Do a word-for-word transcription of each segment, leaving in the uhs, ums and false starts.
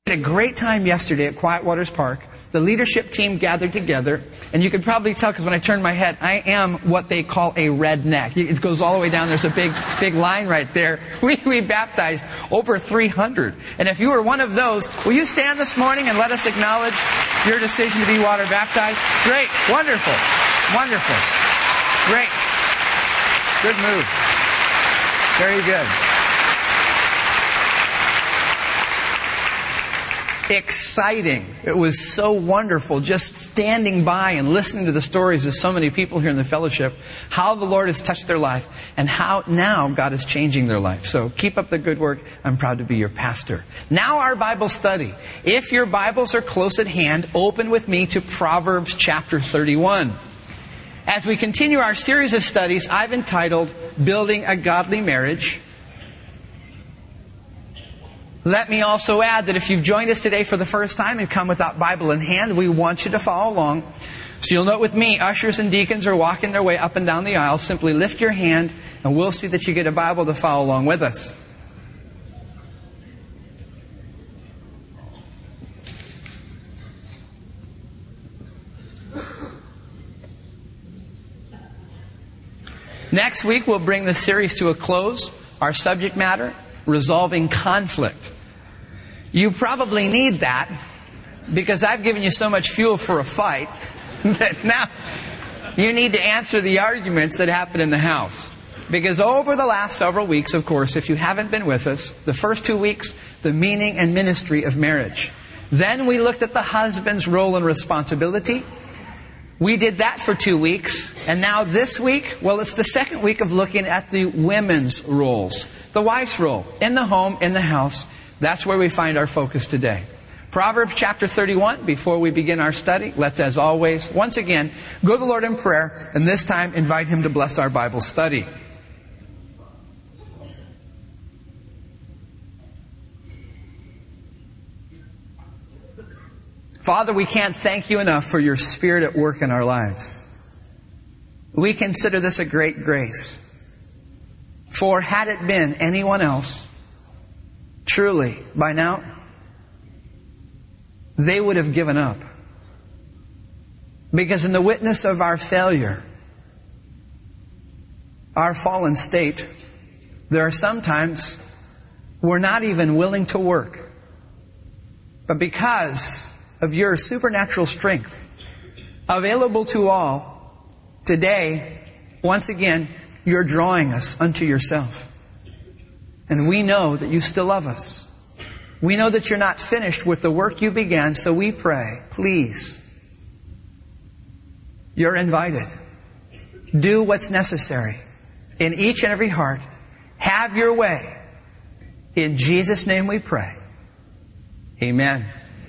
A great time yesterday at Quiet Waters Park. The leadership team gathered together, and you could probably tell because when I turned my head, I am what they call a redneck. It goes all the way down. There's a big, big line right there. We, we baptized over three hundred. And if you were one of those, will you stand this morning and let us acknowledge your decision to be water baptized? Great. Wonderful. Wonderful. Great. Good move. Very good. Exciting. It was so wonderful just standing by and listening to the stories of so many people here in the fellowship, how the Lord has touched their life and how now God is changing their life. So keep up the good work. I'm proud to be your pastor. Now our Bible study. If your Bibles are close at hand, open with me to Proverbs chapter thirty-one. As we continue our series of studies, I've entitled Building a Godly Marriage. Let me also add that if you've joined us today for the first time and come without Bible in hand, we want you to follow along. So you'll note with me, ushers and deacons are walking their way up and down the aisle. Simply lift your hand and we'll see that you get a Bible to follow along with us. Next week we'll bring this series to a close. Our subject matter, resolving conflict. You probably need that because I've given you so much fuel for a fight that now you need to answer the arguments that happen in the house. Because over the last several weeks, of course, if you haven't been with us, the first two weeks, the meaning and ministry of marriage. Then we looked at the husband's role and responsibility. We did that for two weeks. And now this week, well, it's the second week of looking at the women's roles. The wife's role in the home, in the house. That's where we find our focus today. Proverbs chapter thirty-one. Before we begin our study, let's, as always, once again, go to the Lord in prayer, and this time invite Him to bless our Bible study. Father, we can't thank You enough for Your Spirit at work in our lives. We consider this a great grace. For had it been anyone else, truly, by now, they would have given up. Because in the witness of our failure, our fallen state, there are sometimes we're not even willing to work. But because of Your supernatural strength, available to all, today, once again, You're drawing us unto Yourself. And we know that You still love us. We know that You're not finished with the work You began, so we pray, please, You're invited. Do what's necessary in each and every heart. Have Your way. In Jesus' name we pray. Amen.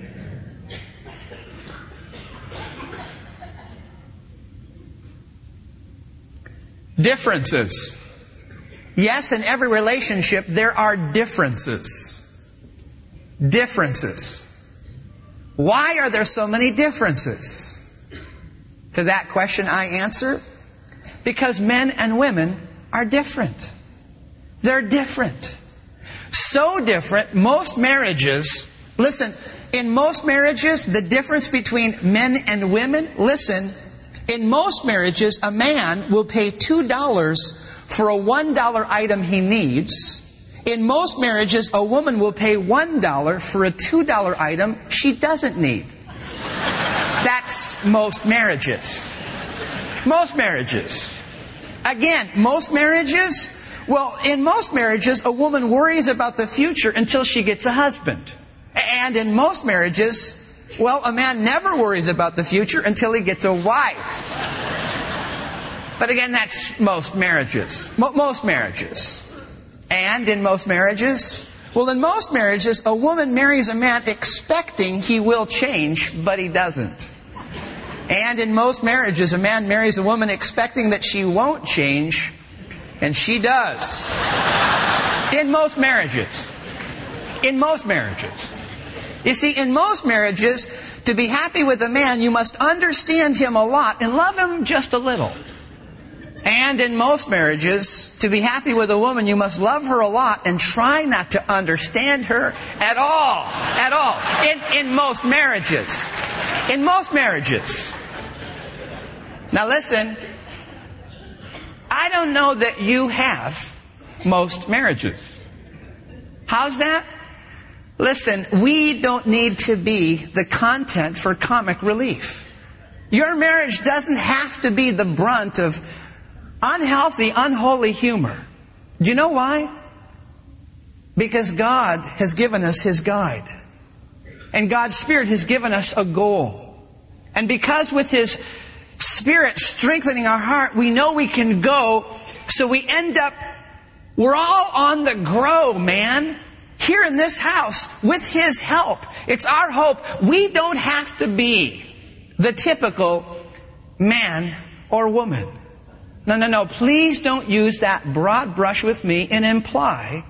Differences. Yes, in every relationship there are differences. Differences. Why are there so many differences? To that question I answer, because men and women are different. They're different. So different, most marriages, listen, in most marriages, the difference between men and women, listen, in most marriages, a man will pay two dollars for a one dollar item he needs. In most marriages, a woman will pay one dollar for a two dollar item she doesn't need. That's most marriages. Most marriages. Again, most marriages, well, in most marriages, a woman worries about the future until she gets a husband. And in most marriages, well, a man never worries about the future until he gets a wife. But again, that's most marriages. Mo- most marriages. And in most marriages, well, in most marriages, a woman marries a man expecting he will change, but he doesn't. And in most marriages, a man marries a woman expecting that she won't change, and she does. In most marriages. In most marriages. You see, in most marriages, to be happy with a man, you must understand him a lot and love him just a little. And in most marriages, to be happy with a woman, you must love her a lot and try not to understand her at all. At all. In, in most marriages. In most marriages. Now listen, I don't know that you have most marriages. How's that? Listen, we don't need to be the content for comic relief. Your marriage doesn't have to be the brunt of unhealthy, unholy humor. Do you know why? Because God has given us His guide. And God's Spirit has given us a goal. And because with His Spirit strengthening our heart, we know we can go. So we end up, we're all on the grow, man. Here in this house, with His help. It's our hope. We don't have to be the typical man or woman. No, no, no. Please don't use that broad brush with me and imply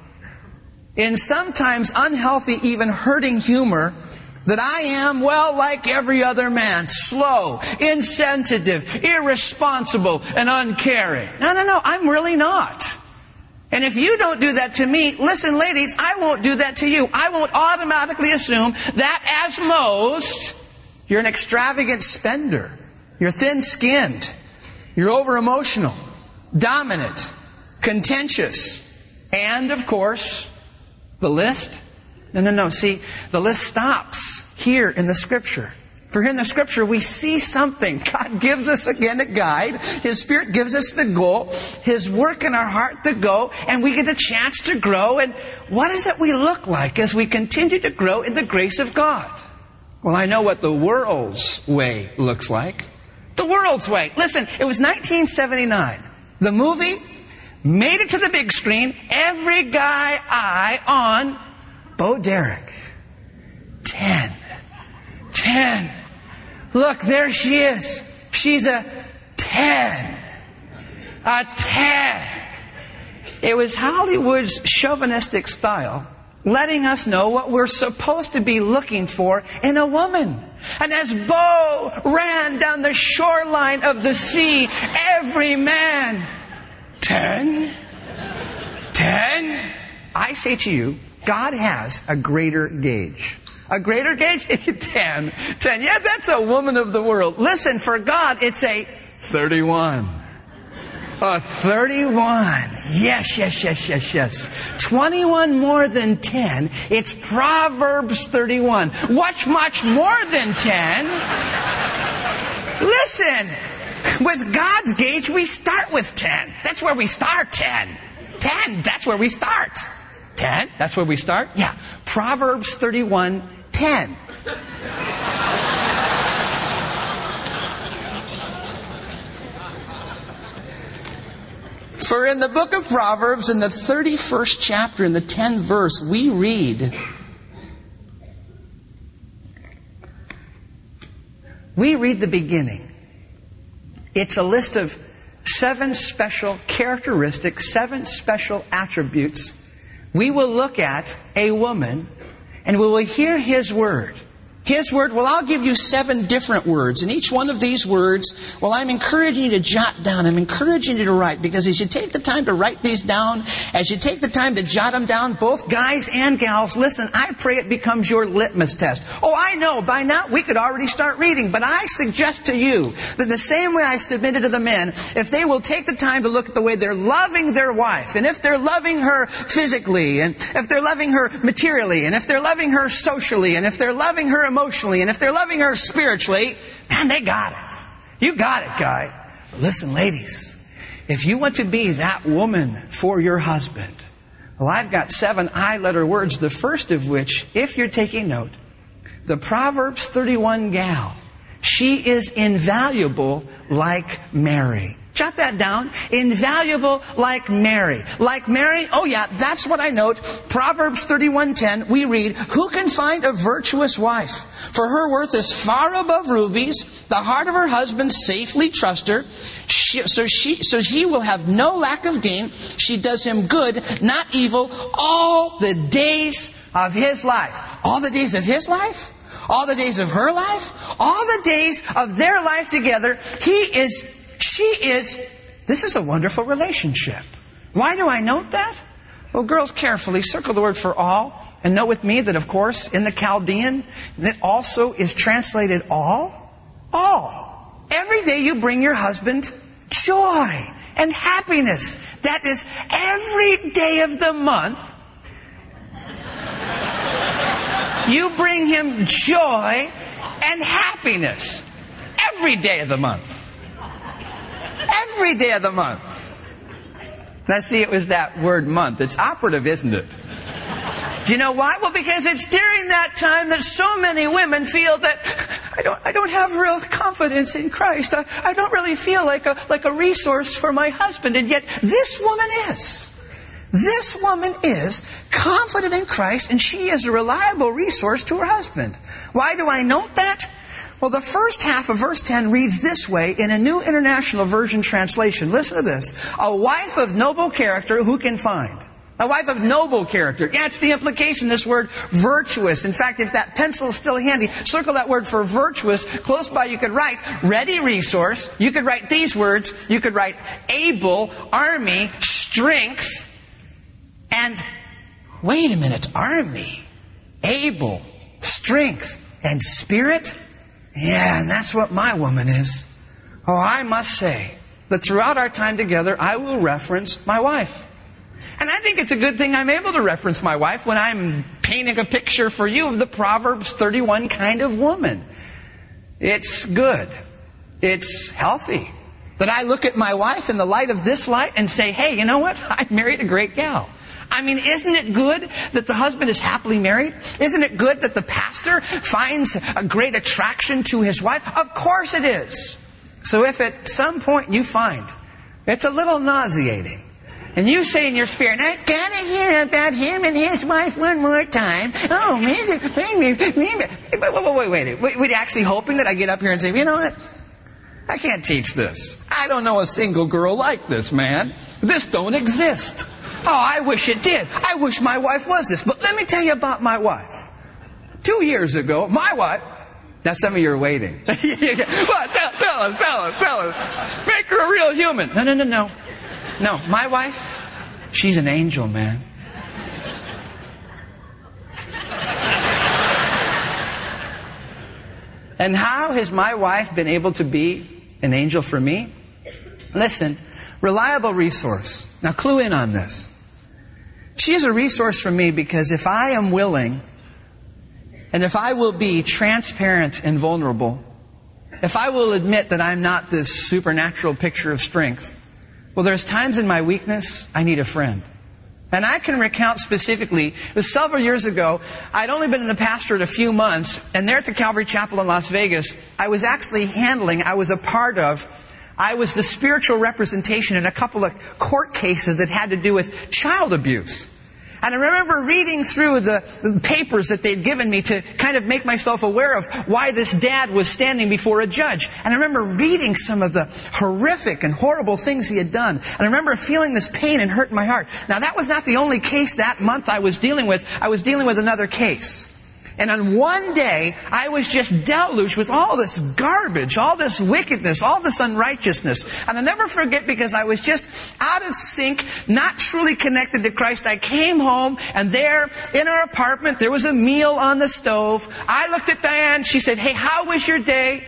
in sometimes unhealthy, even hurting humor that I am, well, like every other man, slow, insensitive, irresponsible, and uncaring. No, no, no. I'm really not. And if you don't do that to me, listen, ladies, I won't do that to you. I won't automatically assume that as most, you're an extravagant spender. You're thin-skinned. You're over-emotional, dominant, contentious, and, of course, the list. No, no, no. See, the list stops here in the Scripture. For here in the Scripture, we see something. God gives us, again, a guide. His Spirit gives us the goal. His work in our heart, the go. And we get a chance to grow. And what is it we look like as we continue to grow in the grace of God? Well, I know what the world's way looks like. The world's way. Listen, it was nineteen seventy-nine. The movie made it to the big screen. Every guy eye on Bo Derek. Ten. Ten. Look, there she is. She's a ten. A ten. It was Hollywood's chauvinistic style letting us know what we're supposed to be looking for in a woman. And as Bo ran down the shoreline of the sea, every man, ten, ten. I say to you, God has a greater gauge. A greater gauge? ten. ten. Yeah, that's a woman of the world. Listen, for God, it's a thirty-one. A thirty-one. Yes, yes, yes, yes, yes. twenty-one more than ten. It's Proverbs thirty-one. What's much more than ten? Listen, with God's gauge, we start with ten. That's where we start, ten. ten, that's where we start. ten, that's where we start? Yeah. Proverbs thirty-one, ten. For in the book of Proverbs, in the thirty-first chapter, in the tenth verse, we read, we read the beginning. It's a list of seven special characteristics, seven special attributes. We will look at a woman and we will hear His word. His word, well, I'll give you seven different words. And each one of these words, well, I'm encouraging you to jot down. I'm encouraging you to write. Because as you take the time to write these down, as you take the time to jot them down, both guys and gals, listen, I pray it becomes your litmus test. Oh, I know, by now we could already start reading. But I suggest to you that the same way I submitted to the men, if they will take the time to look at the way they're loving their wife, and if they're loving her physically, and if they're loving her materially, and if they're loving her socially, and if they're loving her emotionally, and if they're loving her spiritually, man, they got it. You got it, guy. But listen, ladies, if you want to be that woman for your husband, well, I've got seven I-letter words, the first of which, if you're taking note, the Proverbs thirty-one gal, she is invaluable like Mary. Jot that down. Invaluable like Mary. Like Mary? Oh yeah, that's what I note. Proverbs thirty-one ten, we read, who can find a virtuous wife? For her worth is far above rubies. The heart of her husband safely trusts her. She, so, she, so he will have no lack of gain. She does him good, not evil, all the days of his life. All the days of his life? All the days of her life? All the days of their life together. He is... She is This is a wonderful relationship. Why do I note that? Well, girls, carefully circle the word for all. And note with me that, of course, in the Chaldean, that also is translated all. All. Every day you bring your husband joy and happiness. That is every day of the month. You bring him joy and happiness. Every day of the month. Every day of the month. Now see, it was that word month. It's operative, isn't it? Do you know why? Well, because it's during that time that so many women feel that I don't, I don't have real confidence in Christ. I, I don't really feel like a, like a resource for my husband. And yet this woman is. This woman is confident in Christ, and she is a reliable resource to her husband. Why do I note that? Well, the first half of verse ten reads this way in a New International Version translation. Listen to this. A wife of noble character who can find. A wife of noble character. Yeah, it's the implication, this word virtuous. In fact, if that pencil is still handy, circle that word for virtuous. Close by you could write ready resource. You could write these words. You could write able, army, strength, and wait a minute, army, able, strength, and spirit? Yeah, and that's what my woman is. Oh, I must say that throughout our time together, I will reference my wife. And I think it's a good thing I'm able to reference my wife when I'm painting a picture for you of the Proverbs thirty-one kind of woman. It's good. It's healthy that I look at my wife in the light of this light and say, hey, you know what? I married a great gal. I mean, isn't it good that the husband is happily married? Isn't it good that the pastor finds a great attraction to his wife? Of course it is. So if at some point you find it's a little nauseating, and you say in your spirit, I gotta hear about him and his wife one more time. Oh, maybe, maybe, maybe. Wait, wait, wait, wait. Wait, wait, actually hoping that I get up here and say, you know what? I can't teach this. I don't know a single girl like this, man. This don't exist. Oh, I wish it did. I wish my wife was this. But let me tell you about my wife. Two years ago, my wife... Now some of you are waiting. Well, tell, tell us, tell us, tell us. Make her a real human. No, no, no, no. No, my wife, she's an angel, man. And how has my wife been able to be an angel for me? Listen, reliable resource. Now clue in on this. She is a resource for me because if I am willing, and if I will be transparent and vulnerable, if I will admit that I'm not this supernatural picture of strength, well, there's times in my weakness I need a friend. And I can recount specifically, it was several years ago, I'd only been in the pastorate a few months, and there at the Calvary Chapel in Las Vegas, I was actually handling, I was a part of, I was the spiritual representation in a couple of court cases that had to do with child abuse. And I remember reading through the, the papers that they'd given me to kind of make myself aware of why this dad was standing before a judge. And I remember reading some of the horrific and horrible things he had done. And I remember feeling this pain and hurt in my heart. Now, that was not the only case that month I was dealing with. I was dealing with another case. And on one day, I was just deluged with all this garbage, all this wickedness, all this unrighteousness. And I'll never forget, because I was just out of sync, not truly connected to Christ. I came home, and there in our apartment, there was a meal on the stove. I looked at Diane. She said, hey, how was your day?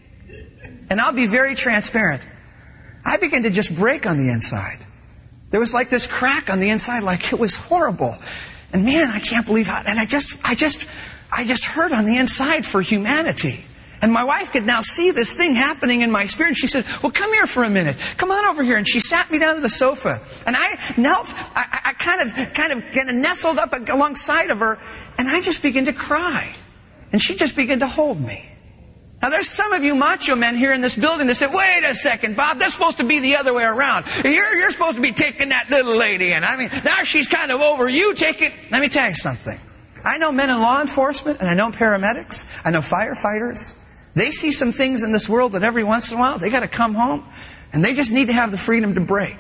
And I'll be very transparent. I began to just break on the inside. There was like this crack on the inside, like it was horrible. And man, I can't believe how, and I just, I just, I just hurt on the inside for humanity. And my wife could now see this thing happening in my spirit. She said, well, come here for a minute. Come on over here. And she sat me down to the sofa. And I knelt, I, I kind of, kind of, kind of nestled up alongside of her. And I just began to cry. And she just began to hold me. Now, there's some of you macho men here in this building that say, wait a second, Bob, that's supposed to be the other way around. You're, you're supposed to be taking that little lady in. I mean, now she's kind of over. You take it. Let me tell you something. I know men in law enforcement, and I know paramedics. I know firefighters. They see some things in this world that every once in a while, they got to come home, and they just need to have the freedom to break.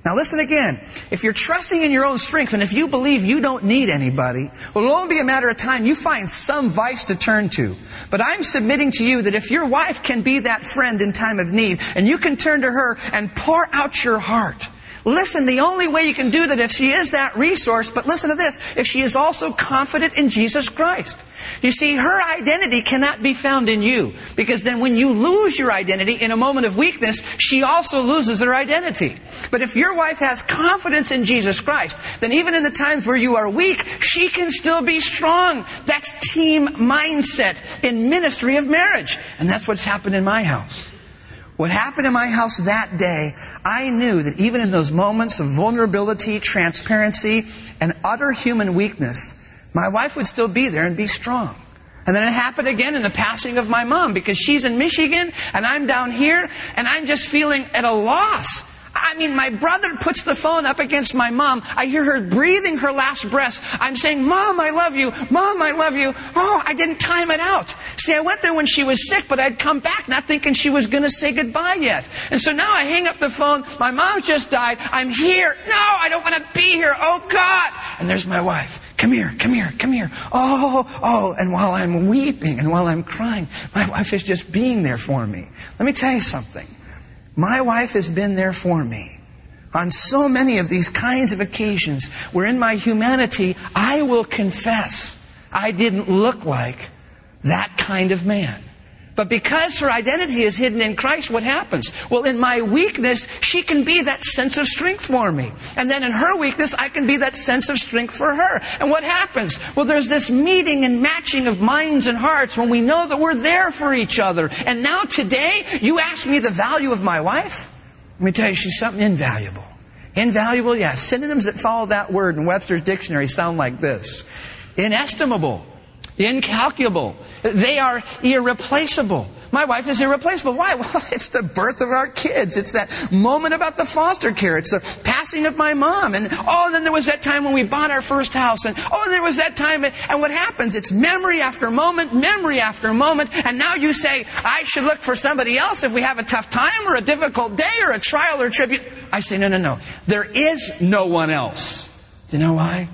Now listen again. If you're trusting in your own strength and if you believe you don't need anybody, well, it'll only be a matter of time you find some vice to turn to. But I'm submitting to you that if your wife can be that friend in time of need and you can turn to her and pour out your heart, listen, the only way you can do that if she is that resource, but listen to this, if she is also confident in Jesus Christ. You see, her identity cannot be found in you. Because then when you lose your identity in a moment of weakness, she also loses her identity. But if your wife has confidence in Jesus Christ, then even in the times where you are weak, she can still be strong. That's team mindset in ministry of marriage. And that's what's happened in my house. What happened in my house that day, I knew that even in those moments of vulnerability, transparency, and utter human weakness, my wife would still be there and be strong. And then it happened again in the passing of my mom, because she's in Michigan and I'm down here and I'm just feeling at a loss. I mean, my brother puts the phone up against my mom. I hear her breathing her last breaths. I'm saying, Mom, I love you. Mom, I love you. Oh, I didn't time it out. See, I went there when she was sick, but I'd come back not thinking she was going to say goodbye yet. And so now I hang up the phone. My mom just died. I'm here. No, I don't want to be here. Oh, God. And there's my wife. Come here, come here, come here. Oh, oh. And while I'm weeping and while I'm crying, my wife is just being there for me. Let me tell you something. My wife has been there for me on so many of these kinds of occasions where in my humanity, I will confess I didn't look like that kind of man. But because her identity is hidden in Christ, what happens? Well, in my weakness, she can be that sense of strength for me. And then in her weakness, I can be that sense of strength for her. And what happens? Well, there's this meeting and matching of minds and hearts when we know that we're there for each other. And now today, you ask me the value of my wife? Let me tell you, she's something invaluable. Invaluable, yeah. Synonyms that follow that word in Webster's dictionary sound like this. Inestimable. Incalculable. They are irreplaceable. My wife is irreplaceable. Why? Well, it's the birth of our kids. It's that moment about the foster care. It's the passing of my mom. And oh, and then there was that time when we bought our first house. And oh, and there was that time. And what happens? It's memory after moment, memory after moment. And now you say, I should look for somebody else if we have a tough time or a difficult day or a trial or tribute. I say, no, no, no. There is no one else. Do you know why?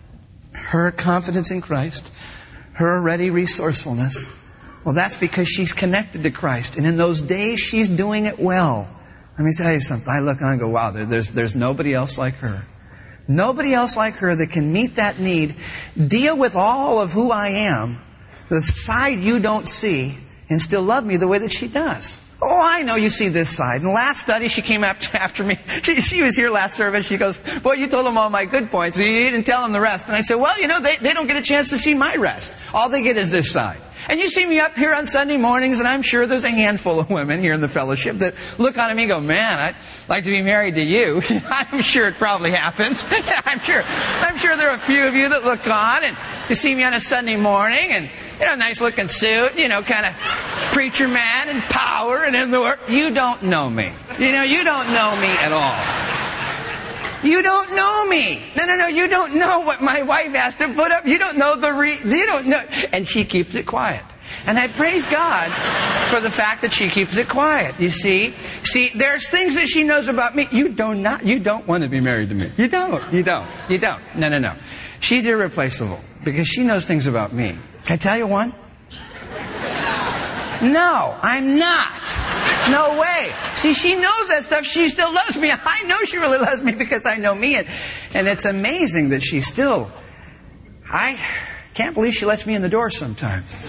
Her confidence in Christ, her ready resourcefulness. Well, that's because she's connected to Christ. And in those days, she's doing it well. Let me tell you something. I look on and go, wow, there, there's, there's nobody else like her. Nobody else like her that can meet that need, deal with all of who I am, the side you don't see, and still love me the way that she does. Oh, I know you see this side. In the last study, she came after, after me. She, she was here last service. She goes, boy, you told them all my good points. You didn't tell them the rest. And I said, well, you know, they, they don't get a chance to see my rest. All they get is this side. And you see me up here on Sunday mornings, and I'm sure there's a handful of women here in the fellowship that look on me and go, man, I'd like to be married to you. I'm sure it probably happens. I'm sure I'm sure there are a few of you that look on, and you see me on a Sunday morning, and, you know, nice looking suit, you know, kind of preacher man and power and in the work. You don't know me. You know, you don't know me at all. You don't know me. No, no, no. You don't know what my wife has to put up. You don't know the re... You don't know. And she keeps it quiet. And I praise God for the fact that she keeps it quiet. You see? See, there's things that she knows about me. You do not, you don't want to be married to me. You don't. You don't. You don't. No, no, no. She's irreplaceable because she knows things about me. Can I tell you one? No, I'm not. No way. See, she knows that stuff. She still loves me. I know she really loves me because I know me. And, and it's amazing that she still... I can't believe she lets me in the door sometimes.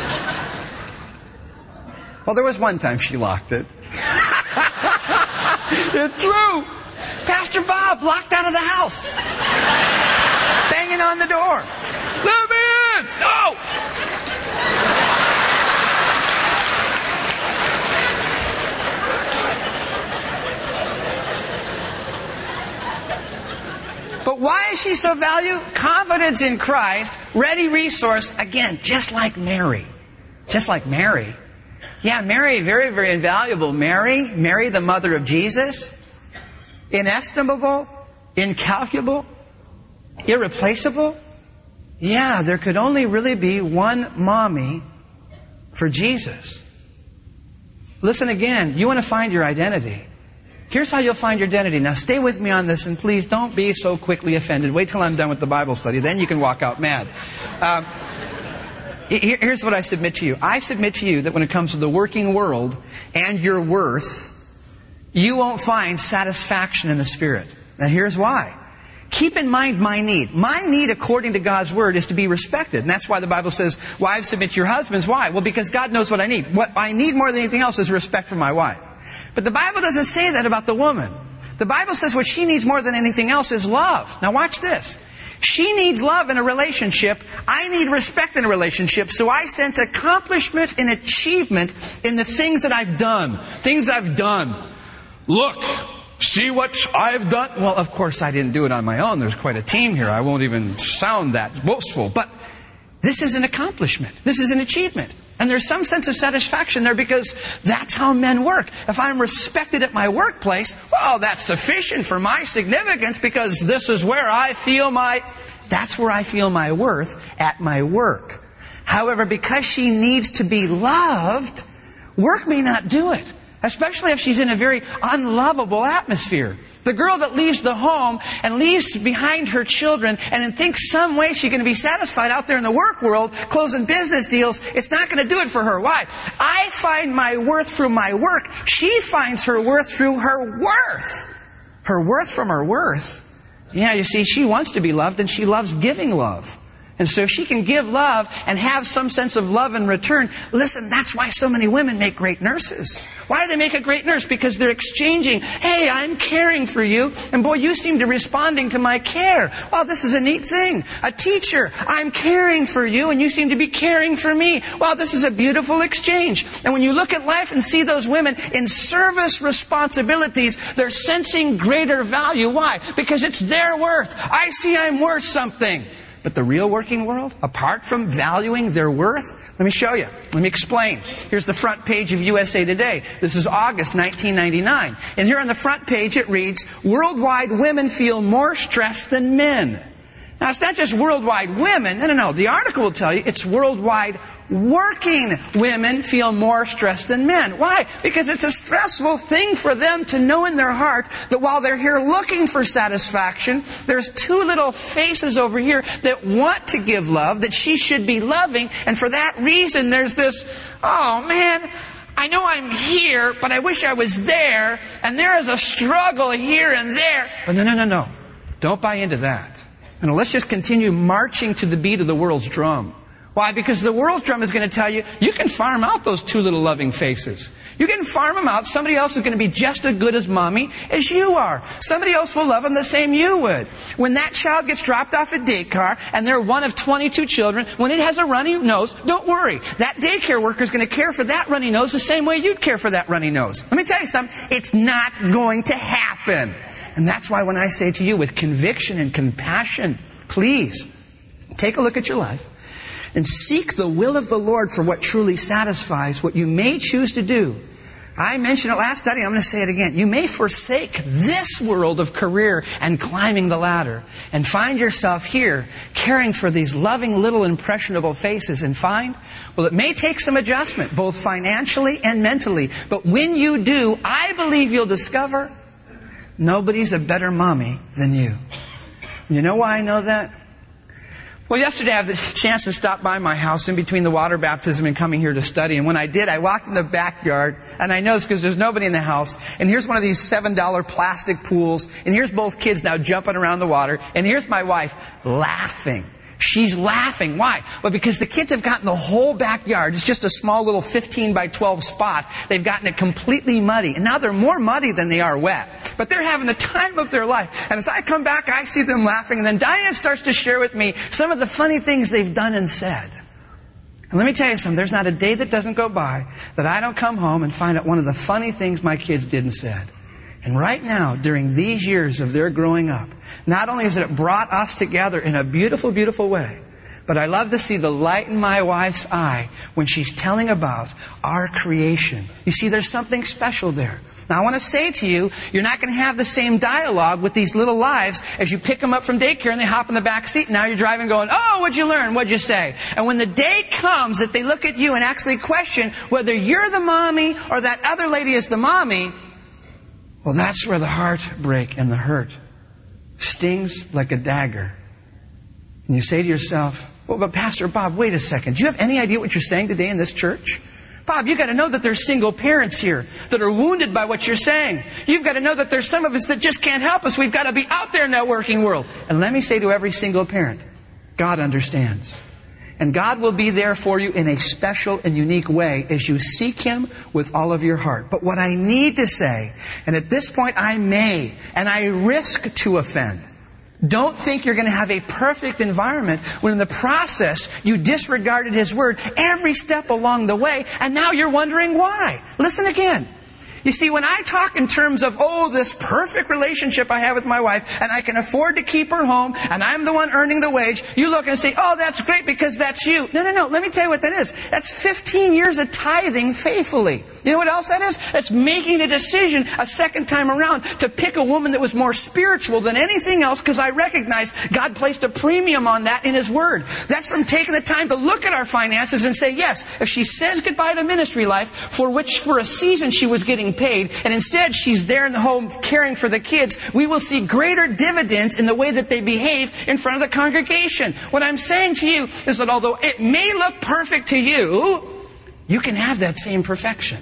Well, there was one time she locked it. It's true. Pastor Bob locked out of the house. Banging on the door. Let me in! No! But why is she so valuable? Confidence in Christ, ready resource, again, just like Mary. Just like Mary. Yeah, Mary, very, very invaluable. Mary, Mary, the mother of Jesus, inestimable, incalculable, irreplaceable. Yeah, there could only really be one mommy for Jesus. Listen again, you want to find your identity. Here's how you'll find your identity. Now stay with me on this, and please don't be so quickly offended. Wait till I'm done with the Bible study. Then you can walk out mad. Um, here's what I submit to you. I submit to you that when it comes to the working world and your worth, you won't find satisfaction in the Spirit. Now here's why. Keep in mind my need. My need, according to God's Word, is to be respected. And that's why the Bible says, wives, submit to your husbands. Why? Well, because God knows what I need. What I need more than anything else is respect for my wife. But the Bible doesn't say that about the woman. The Bible says what she needs more than anything else is love. Now watch this. She needs love in a relationship. I need respect in a relationship. So I sense accomplishment and achievement in the things that I've done. Things I've done. Look, see what I've done. Well, of course I didn't do it on my own. There's quite a team here. I won't even sound that boastful. But this is an accomplishment. This is an achievement. And there's some sense of satisfaction there because that's how men work. If I'm respected at my workplace, well, that's sufficient for my significance because this is where I feel my... That's where I feel my worth, at my work. However, because she needs to be loved, work may not do it. Especially if she's in a very unlovable atmosphere. The girl that leaves the home and leaves behind her children and then thinks some way she's going to be satisfied out there in the work world, closing business deals, it's not going to do it for her. Why? I find my worth through my work. She finds her worth through her worth. Her worth from her worth. Yeah, you see, she wants to be loved and she loves giving love. And so if she can give love and have some sense of love in return, listen, that's why so many women make great nurses. Why do they make a great nurse? Because they're exchanging, hey, I'm caring for you, and boy, you seem to be responding to my care. Well, this is a neat thing. A teacher, I'm caring for you, and you seem to be caring for me. Well, this is a beautiful exchange. And when you look at life and see those women in service responsibilities, they're sensing greater value. Why? Because it's their worth. I see I'm worth something. But the real working world, apart from valuing their worth, let me show you. Let me explain. Here's the front page of U S A Today. This is August nineteen ninety-nine. And here on the front page it reads, worldwide women feel more stressed than men. Now it's not just worldwide women. No, no, no. The article will tell you it's worldwide working women feel more stressed than men. Why? Because it's a stressful thing for them to know in their heart that while they're here looking for satisfaction, there's two little faces over here that want to give love, that she should be loving, and for that reason there's this, oh man, I know I'm here, but I wish I was there, and there is a struggle here and there. But no, no, no, no. Don't buy into that. And let's just continue marching to the beat of the world's drum. Why? Because the world's drum is going to tell you, you can farm out those two little loving faces. You can farm them out. Somebody else is going to be just as good as mommy as you are. Somebody else will love them the same you would. When that child gets dropped off at daycare and they're one of twenty-two children, when it has a runny nose, don't worry. That daycare worker is going to care for that runny nose the same way you'd care for that runny nose. Let me tell you something. It's not going to happen. And that's why when I say to you with conviction and compassion, please take a look at your life and seek the will of the Lord for what truly satisfies, what you may choose to do. I mentioned it last study, I'm going to say it again. You may forsake this world of career and climbing the ladder and find yourself here caring for these loving little impressionable faces and find, well, it may take some adjustment, both financially and mentally. But when you do, I believe you'll discover nobody's a better mommy than you. You know why I know that? Well, yesterday I had the chance to stop by my house in between the water baptism and coming here to study. And when I did, I walked in the backyard and I noticed because there's nobody in the house. And here's one of these seven dollar plastic pools. And here's both kids now jumping around the water. And here's my wife laughing. She's laughing. Why? Well, because the kids have gotten the whole backyard. It's just a small little fifteen by twelve spot. They've gotten it completely muddy. And now they're more muddy than they are wet. But they're having the time of their life. And as I come back, I see them laughing. And then Diane starts to share with me some of the funny things they've done and said. And let me tell you something. There's not a day that doesn't go by that I don't come home and find out one of the funny things my kids did and said. And right now, during these years of their growing up, not only has it brought us together in a beautiful, beautiful way, but I love to see the light in my wife's eye when she's telling about our creation. You see, there's something special there. Now, I want to say to you, you're not going to have the same dialogue with these little lives as you pick them up from daycare and they hop in the back seat. And now you're driving going, oh, what'd you learn? What'd you say? And when the day comes that they look at you and actually question whether you're the mommy or that other lady is the mommy, Well, that's where the heartbreak and the hurt stings like a dagger. And you say to yourself, well, but Pastor Bob, wait a second. Do you have any idea what you're saying today in this church? Bob, you've got to know that there's single parents here that are wounded by what you're saying. You've got to know that there's some of us that just can't help us. We've got to be out there in that working world. And let me say to every single parent, God understands. And God will be there for you in a special and unique way as you seek Him with all of your heart. But what I need to say, and at this point I may, and I risk to offend, don't think you're going to have a perfect environment when in the process you disregarded His Word every step along the way, and now you're wondering why. Listen again. You see, when I talk in terms of, oh, this perfect relationship I have with my wife, and I can afford to keep her home, and I'm the one earning the wage, you look and say, oh, that's great because that's you. No, no, no. Let me tell you what that is. That's fifteen years of tithing faithfully. You know what else that is? It's making a decision a second time around to pick a woman that was more spiritual than anything else, because I recognize God placed a premium on that in His Word. That's from taking the time to look at our finances and say, yes, if she says goodbye to ministry life, for which for a season she was getting paid, and instead she's there in the home caring for the kids, we will see greater dividends in the way that they behave in front of the congregation. What I'm saying to you is that although it may look perfect to you, you can have that same perfection.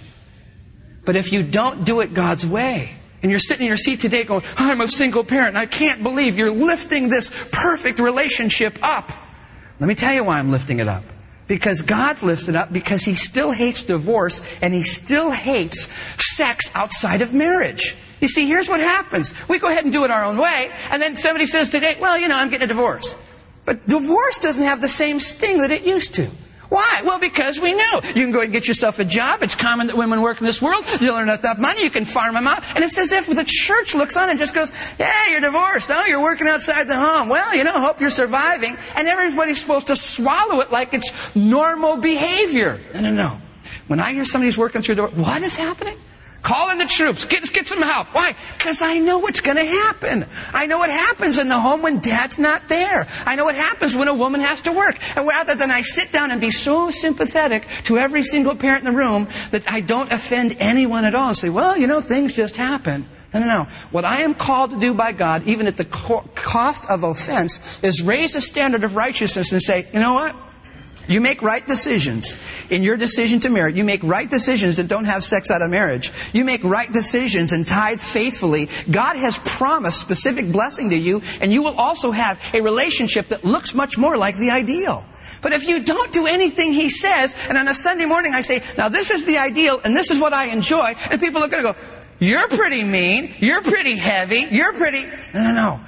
But if you don't do it God's way, and you're sitting in your seat today going, I'm a single parent, and I can't believe you're lifting this perfect relationship up. Let me tell you why I'm lifting it up. Because God lifts it up because He still hates divorce, and He still hates sex outside of marriage. You see, here's what happens. We go ahead and do it our own way, and then somebody says today, well, you know, I'm getting a divorce. But divorce doesn't have the same sting that it used to. Why? Well, because we know. You can go and get yourself a job. It's common that women work in this world. You earn enough money, you can farm them out. And it's as if the church looks on and just goes, yeah, you're divorced. Oh, you're working outside the home. Well, you know, hope you're surviving. And everybody's supposed to swallow it like it's normal behavior. No, no, no. When I hear somebody's working through the door, what is happening? Call in the troops. Get, get some help. Why? Because I know what's going to happen. I know what happens in the home when Dad's not there. I know what happens when a woman has to work. And rather than I sit down and be so sympathetic to every single parent in the room that I don't offend anyone at all and say, well, you know, things just happen. No, no, no. What I am called to do by God, even at the co- cost of offense, is raise a standard of righteousness and say, you know what? You make right decisions in your decision to marry. You make right decisions that don't have sex out of marriage. You make right decisions and tithe faithfully. God has promised specific blessing to you, and you will also have a relationship that looks much more like the ideal. But if you don't do anything He says, and on a Sunday morning I say, now this is the ideal, and this is what I enjoy, and people look at it and go, you're pretty mean, you're pretty heavy, you're pretty... No, no, no.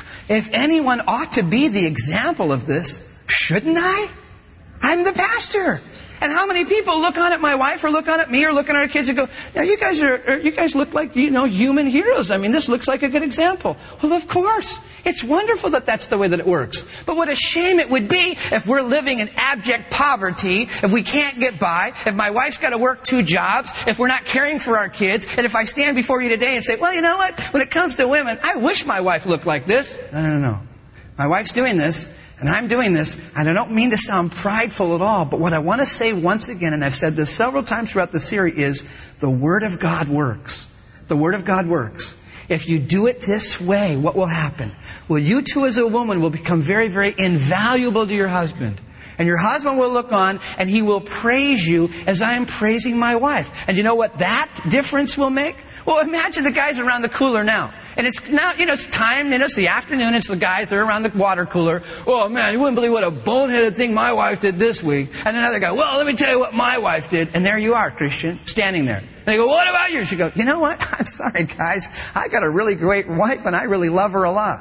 If anyone ought to be the example of this, shouldn't I? I'm the pastor. And how many people look on at my wife or look on at me or look on our kids and go, now you guys are, you guys look like, you know, human heroes. I mean, this looks like a good example. Well, of course. It's wonderful that that's the way that it works. But what a shame it would be if we're living in abject poverty, if we can't get by, if my wife's got to work two jobs, if we're not caring for our kids, and if I stand before you today and say, well, you know what? When it comes to women, I wish my wife looked like this. No, no, no, no. My wife's doing this. And I'm doing this, and I don't mean to sound prideful at all, but what I want to say once again, and I've said this several times throughout the series, is the Word of God works. The Word of God works. If you do it this way, what will happen? Well, you too as a woman will become very, very invaluable to your husband. And your husband will look on, and he will praise you as I am praising my wife. And you know what that difference will make? Well, imagine the guys around the cooler now. And it's now, you know, it's time, you know, it's the afternoon, it's the guys, they're around the water cooler. Oh man, you wouldn't believe what a boneheaded thing my wife did this week. And another guy, well, let me tell you what my wife did. And there you are, Christian, standing there. And they go, what about yours? You go, you know what? I'm sorry, guys. I got a really great wife and I really love her a lot.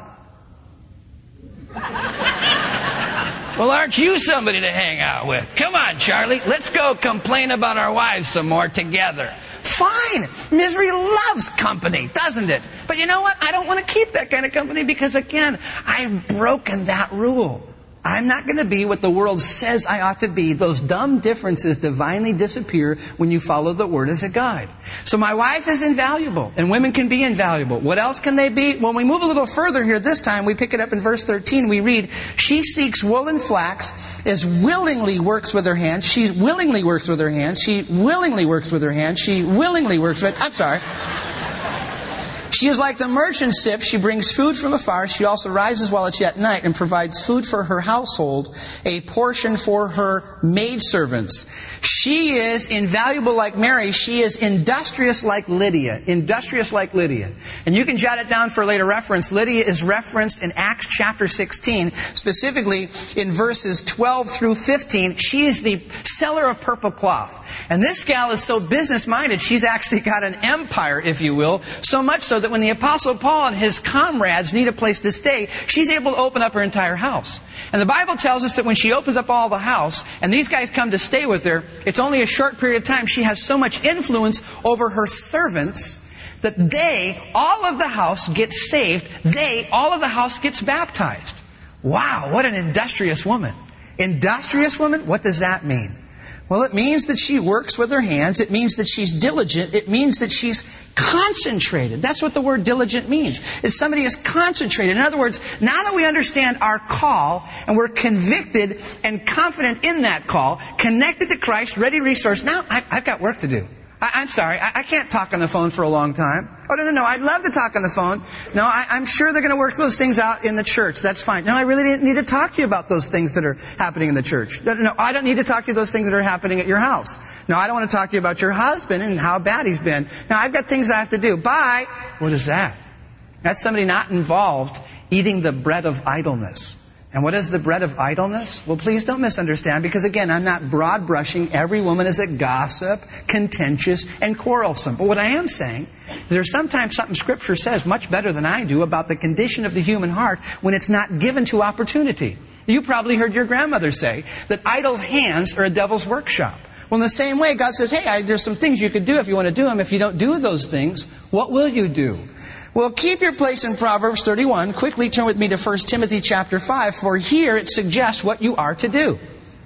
Well, aren't you somebody to hang out with? Come on, Charlie. Let's go complain about our wives some more together. Fine. Misery loves company, doesn't it? But you know what? I don't want to keep that kind of company because, again, I've broken that rule. I'm not going to be what the world says I ought to be. Those dumb differences divinely disappear when you follow the Word as a guide. So my wife is invaluable, and women can be invaluable. What else can they be? When we move a little further here this time, we pick it up in verse thirteen. We read, she seeks wool and flax, is willingly works with her hands. She willingly works with her hands. She willingly works with her hands. She willingly works with... I'm sorry. She is like the merchant ship. She brings food from afar. She also rises while it's yet night and provides food for her household, a portion for her maidservants. She is invaluable like Mary. She is industrious like Lydia. Industrious like Lydia. And you can jot it down for later reference. Lydia is referenced in Acts chapter sixteen, specifically in verses twelve through fifteen. She is the seller of purple cloth. And this gal is so business-minded, she's actually got an empire, if you will, so much so that when the Apostle Paul and his comrades need a place to stay, she's able to open up her entire house. And the Bible tells us that when she opens up all the house, and these guys come to stay with her, it's only a short period of time. She has so much influence over her servants that they, all of the house gets saved. They, all of the house gets baptized. Wow, what an industrious woman. Industrious woman? What does that mean? Well, it means that she works with her hands. It means that she's diligent. It means that she's concentrated. That's what the word diligent means. Is somebody is concentrated. In other words, now that we understand our call and we're convicted and confident in that call, connected to Christ, ready resource, now I've, I've got work to do. I, I'm sorry, I, I can't talk on the phone for a long time. Oh, no, no, no, I'd love to talk on the phone. No, I, I'm sure they're going to work those things out in the church. That's fine. No, I really didn't need to talk to you about those things that are happening in the church. No, no, no, I don't need to talk to you those things that are happening at your house. No, I don't want to talk to you about your husband and how bad he's been. Now, I've got things I have to do. Bye. What is that? That's somebody not involved eating the bread of idleness. And what is the bread of idleness? Well, please don't misunderstand, because again, I'm not broad brushing. Every woman is a gossip, contentious, and quarrelsome. But what I am saying is there's sometimes something Scripture says much better than I do about the condition of the human heart when it's not given to opportunity. You probably heard your grandmother say that idle hands are a devil's workshop. Well, in the same way, God says, hey, I, there's some things you could do if you want to do them. If you don't do those things, what will you do? Well, keep your place in Proverbs thirty-one. Quickly turn with me to First Timothy chapter five, for here it suggests what you are to do.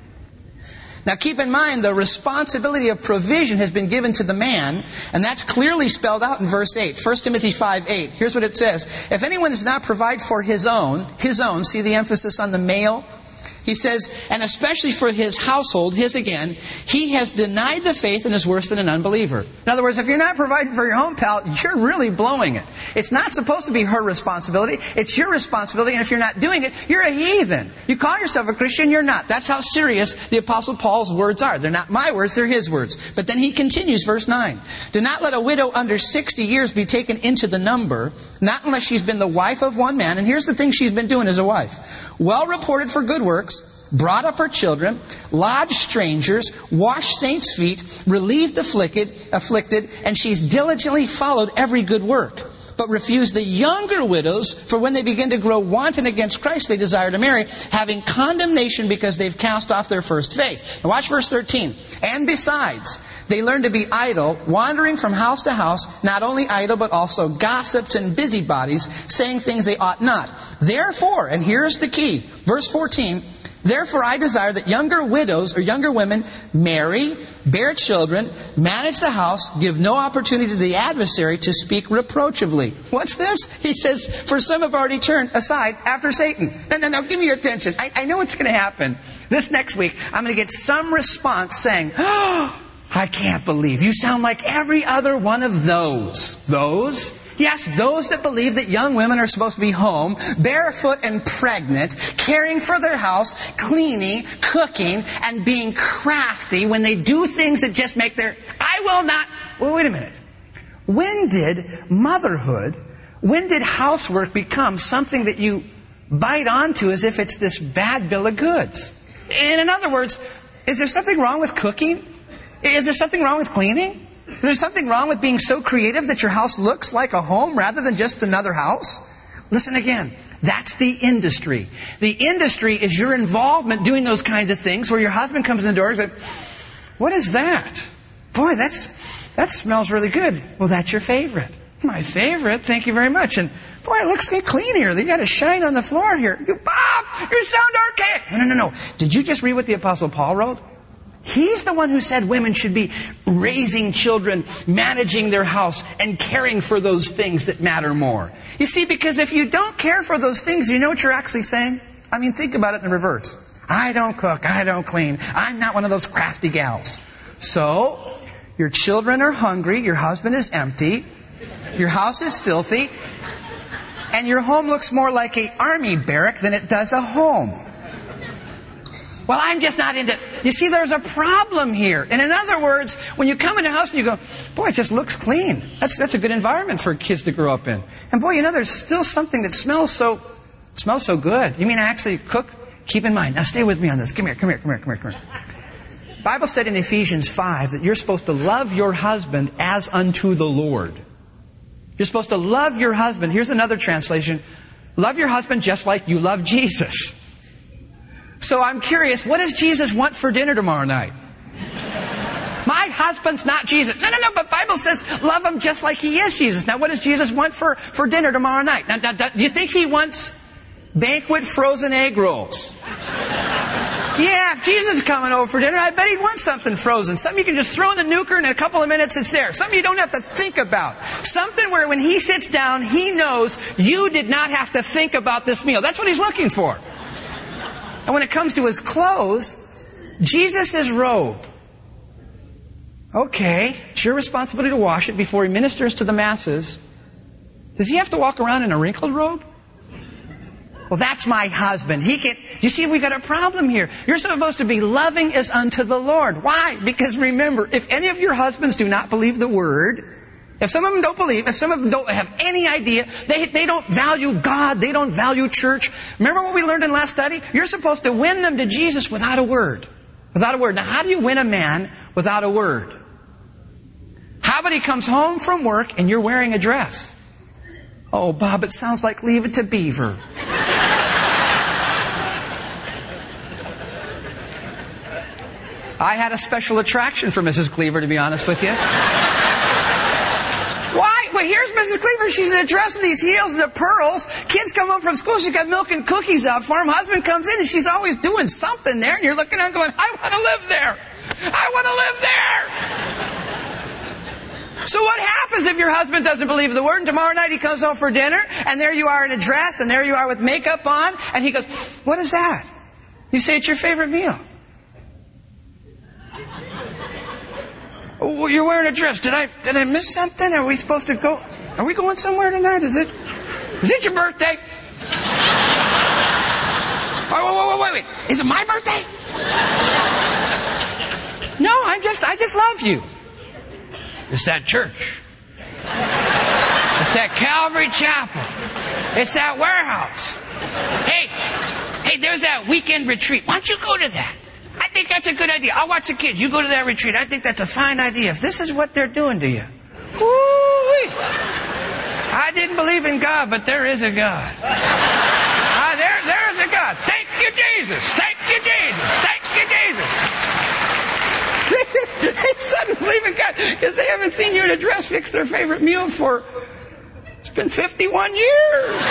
Now keep in mind, the responsibility of provision has been given to the man, and that's clearly spelled out in verse eight. First Timothy five eight. Here's what it says. If anyone does not provide for his own, his own, see the emphasis on the male? He says, and especially for his household, his again, he has denied the faith and is worse than an unbeliever. In other words, if you're not providing for your home, pal, you're really blowing it. It's not supposed to be her responsibility. It's your responsibility. And if you're not doing it, you're a heathen. You call yourself a Christian, you're not. That's how serious the Apostle Paul's words are. They're not my words, they're his words. But then he continues, verse nine. Do not let a widow under sixty years be taken into the number, not unless she's been the wife of one man. And here's the thing she's been doing as a wife. Well reported for good works, brought up her children, lodged strangers, washed saints' feet, relieved the afflicted, afflicted, and she's diligently followed every good work. But refused the younger widows, for when they begin to grow wanton against Christ, they desire to marry, having condemnation because they've cast off their first faith. Now watch verse thirteen. And besides, they learn to be idle, wandering from house to house, not only idle, but also gossips and busybodies, saying things they ought not. Therefore, and here's the key, verse fourteen, therefore I desire that younger widows or younger women marry, bear children, manage the house, give no opportunity to the adversary to speak reproachably. What's this? He says, for some have already turned aside after Satan. Now, now, now give me your attention. I, I know what's going to happen. This next week, I'm going to get some response saying, oh, I can't believe you sound like every other one of those. Those? Yes, those that believe that young women are supposed to be home, barefoot and pregnant, caring for their house, cleaning, cooking, and being crafty when they do things that just make their... I will not... Well, wait a minute. When did motherhood, when did housework become something that you bite onto as if it's this bad bill of goods? And in other words, is there something wrong with cooking? Is there something wrong with cleaning? Is there something wrong with being so creative that your house looks like a home rather than just another house? Listen again. That's the industry. The industry is your involvement doing those kinds of things where your husband comes in the door and says, what is that? Boy, that's that smells really good. Well, that's your favorite. My favorite? Thank you very much. And boy, it looks clean here. They got a shine on the floor here. You, Bob, you sound archaic. No, no, no, no. Did you just read what the Apostle Paul wrote? He's the one who said women should be raising children, managing their house, and caring for those things that matter more. You see, because if you don't care for those things, you know what you're actually saying? I mean, think about it in the reverse. I don't cook, I don't clean, I'm not one of those crafty gals. So, your children are hungry, your husband is empty, Your house is filthy. And your home looks more like an army barrack than it does a home. Well, I'm just not into... You see, there's a problem here. And in other words, when you come in a house and you go, boy, it just looks clean. That's that's a good environment for kids to grow up in. And boy, you know, there's still something that smells so smells so good. You mean I actually cook? Keep in mind. Now stay with me on this. Come here, come here, come here, come here, come here. The Bible said in Ephesians five that you're supposed to love your husband as unto the Lord. You're supposed to love your husband. Here's another translation. Love your husband just like you love Jesus. So I'm curious, what does Jesus want for dinner tomorrow night? My husband's not Jesus. No, no, no, but the Bible says love him just like he is Jesus. Now, what does Jesus want for, for dinner tomorrow night? Now, now, do you think he wants banquet frozen egg rolls? Yeah, if Jesus is coming over for dinner, I bet he'd want something frozen. Something you can just throw in the nuker and in a couple of minutes it's there. Something you don't have to think about. Something where when he sits down, he knows you did not have to think about this meal. That's what he's looking for. And when it comes to his clothes, Jesus' robe. Okay, it's your responsibility to wash it before he ministers to the masses. Does he have to walk around in a wrinkled robe? Well, that's my husband. He can. You see, we've got a problem here. You're supposed to be loving as unto the Lord. Why? Because remember, if any of your husbands do not believe the Word, if some of them don't believe, if some of them don't have any idea, they, they don't value God, they don't value church. Remember what we learned in last study? You're supposed to win them to Jesus without a word. Without a word. Now, how do you win a man without a word? How about he comes home from work and you're wearing a dress? Oh, Bob, it sounds like Leave It to Beaver. I had a special attraction for Missus Cleaver, to be honest with you. Why? Well, here's Missus Cleaver. She's in a dress with these heels and the pearls. Kids come home from school. She's got milk and cookies out for him. Husband comes in and she's always doing something there. And you're looking at her going, I want to live there. I want to live there. So what happens if your husband doesn't believe the Word and tomorrow night he comes home for dinner and there you are in a dress and there you are with makeup on and he goes, what is that? You say it's your favorite meal. Oh, you're wearing a dress. Did I did I miss something? Are we supposed to go? Are we going somewhere tonight? Is it is it your birthday? Oh, wait, wait, wait, wait. Is it my birthday? No, I'm just I just love you. It's that church. It's that Calvary Chapel. It's that warehouse. Hey, hey, there's that weekend retreat. Why don't you go to that? I think that's a good idea. I'll watch the kids. You go to that retreat. I think that's a fine idea. If this is what they're doing to you. Woo-wee. I didn't believe in God, but there is a God. Uh, there, there is a God. Thank you, Jesus. Thank you, Jesus. Thank you, Jesus. They suddenly believe in God because they haven't seen you in a dress fix their favorite meal for, it's been fifty-one years.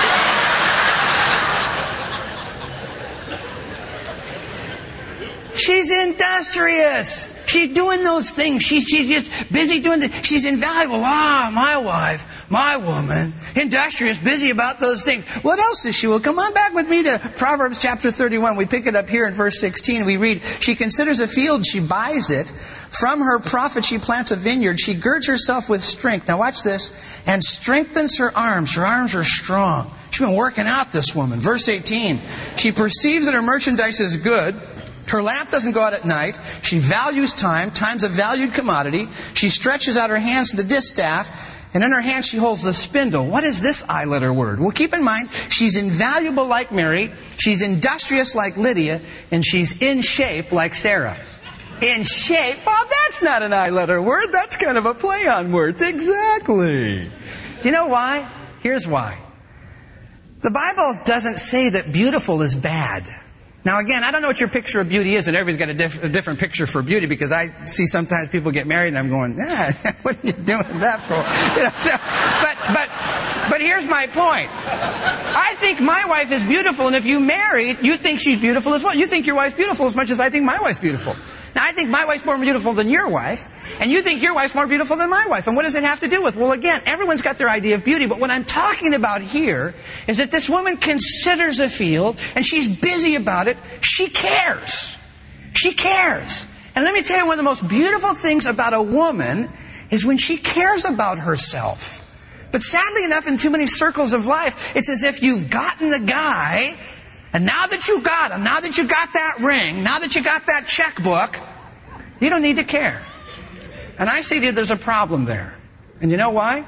She's industrious. She's doing those things. She, she's just busy doing this. She's invaluable. Ah, my wife, my woman, industrious, busy about those things. What else is she? Well, come on back with me to Proverbs chapter thirty-one. We pick it up here in verse sixteen. We read, she considers a field, she buys it. From her profit she plants a vineyard. She girds herself with strength. Now watch this. And strengthens her arms. Her arms are strong. She's been working out, this woman. Verse eighteen. She perceives that her merchandise is good. Her lamp doesn't go out at night. She values time. Time's a valued commodity. She stretches out her hands to the distaff. And in her hand she holds the spindle. What is this I-letter word? Well, keep in mind, she's invaluable like Mary. She's industrious like Lydia. And she's in shape like Sarah. In shape? Well, that's not an I-letter word. That's kind of a play on words. Exactly. Do you know why? Here's why. The Bible doesn't say that beautiful is bad. Now again, I don't know what your picture of beauty is, and everybody's got a, diff- a different picture for beauty, because I see sometimes people get married and I'm going, ah, what are you doing that for? You know, so, but, but, but here's my point. I think my wife is beautiful, and if you married, you think she's beautiful as well. You think your wife's beautiful as much as I think my wife's beautiful. Now I think my wife's more beautiful than your wife, and you think your wife's more beautiful than my wife. And what does it have to do with? Well, again, everyone's got their idea of beauty, but what I'm talking about here is that this woman considers a field, and she's busy about it. She cares. She cares. And let me tell you, one of the most beautiful things about a woman is when she cares about herself. But sadly enough, in too many circles of life, it's as if you've gotten the guy, and now that you got him, now that you got that ring, now that you got that checkbook, you don't need to care. And I say to you, there's a problem there. And you know why?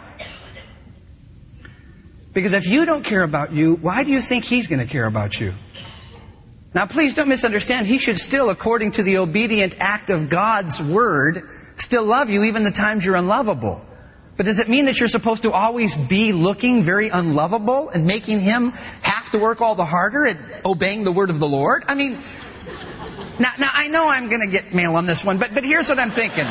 Because if you don't care about you, why do you think he's going to care about you? Now, please don't misunderstand. He should still, according to the obedient act of God's Word, still love you even the times you're unlovable. But does it mean that you're supposed to always be looking very unlovable and making him have to work all the harder at obeying the Word of the Lord? I mean, now, now I know I'm going to get mail on this one, but, but here's what I'm thinking.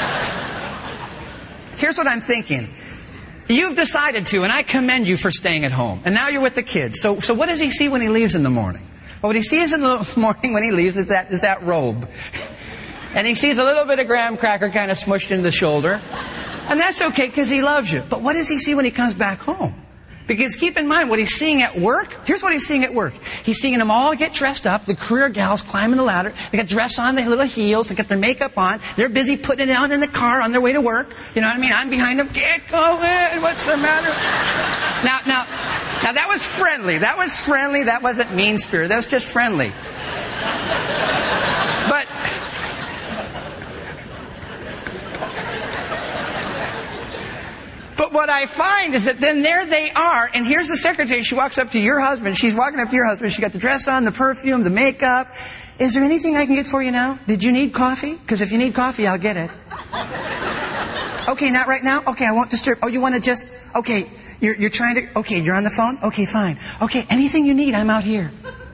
Here's what I'm thinking. You've decided to, and I commend you for staying at home. And now you're with the kids. So, so what does he see when he leaves in the morning? Well, what he sees in the morning when he leaves is that, is that robe. And he sees a little bit of graham cracker kind of smushed in the shoulder. And that's okay because he loves you. But what does he see when he comes back home? Because keep in mind, what he's seeing at work, here's what he's seeing at work. He's seeing them all get dressed up, the career gals climbing the ladder. They got dress on, their little heels, they got their makeup on. They're busy putting it on in the car on their way to work. You know what I mean? I'm behind them. Get going. What's the matter? Now, now, now that was friendly. That was friendly. That wasn't mean-spirited. That was just friendly. But... But what I find is that then there they are, and here's the secretary. She walks up to your husband. She's walking up to your husband. She got the dress on, the perfume, the makeup. Is there anything I can get for you now? Did you need coffee? Because if you need coffee, I'll get it. Okay, not right now? Okay, I won't disturb. Oh, you want to just... Okay, you're, you're trying to... Okay, you're on the phone? Okay, fine. Okay, anything you need, I'm out here.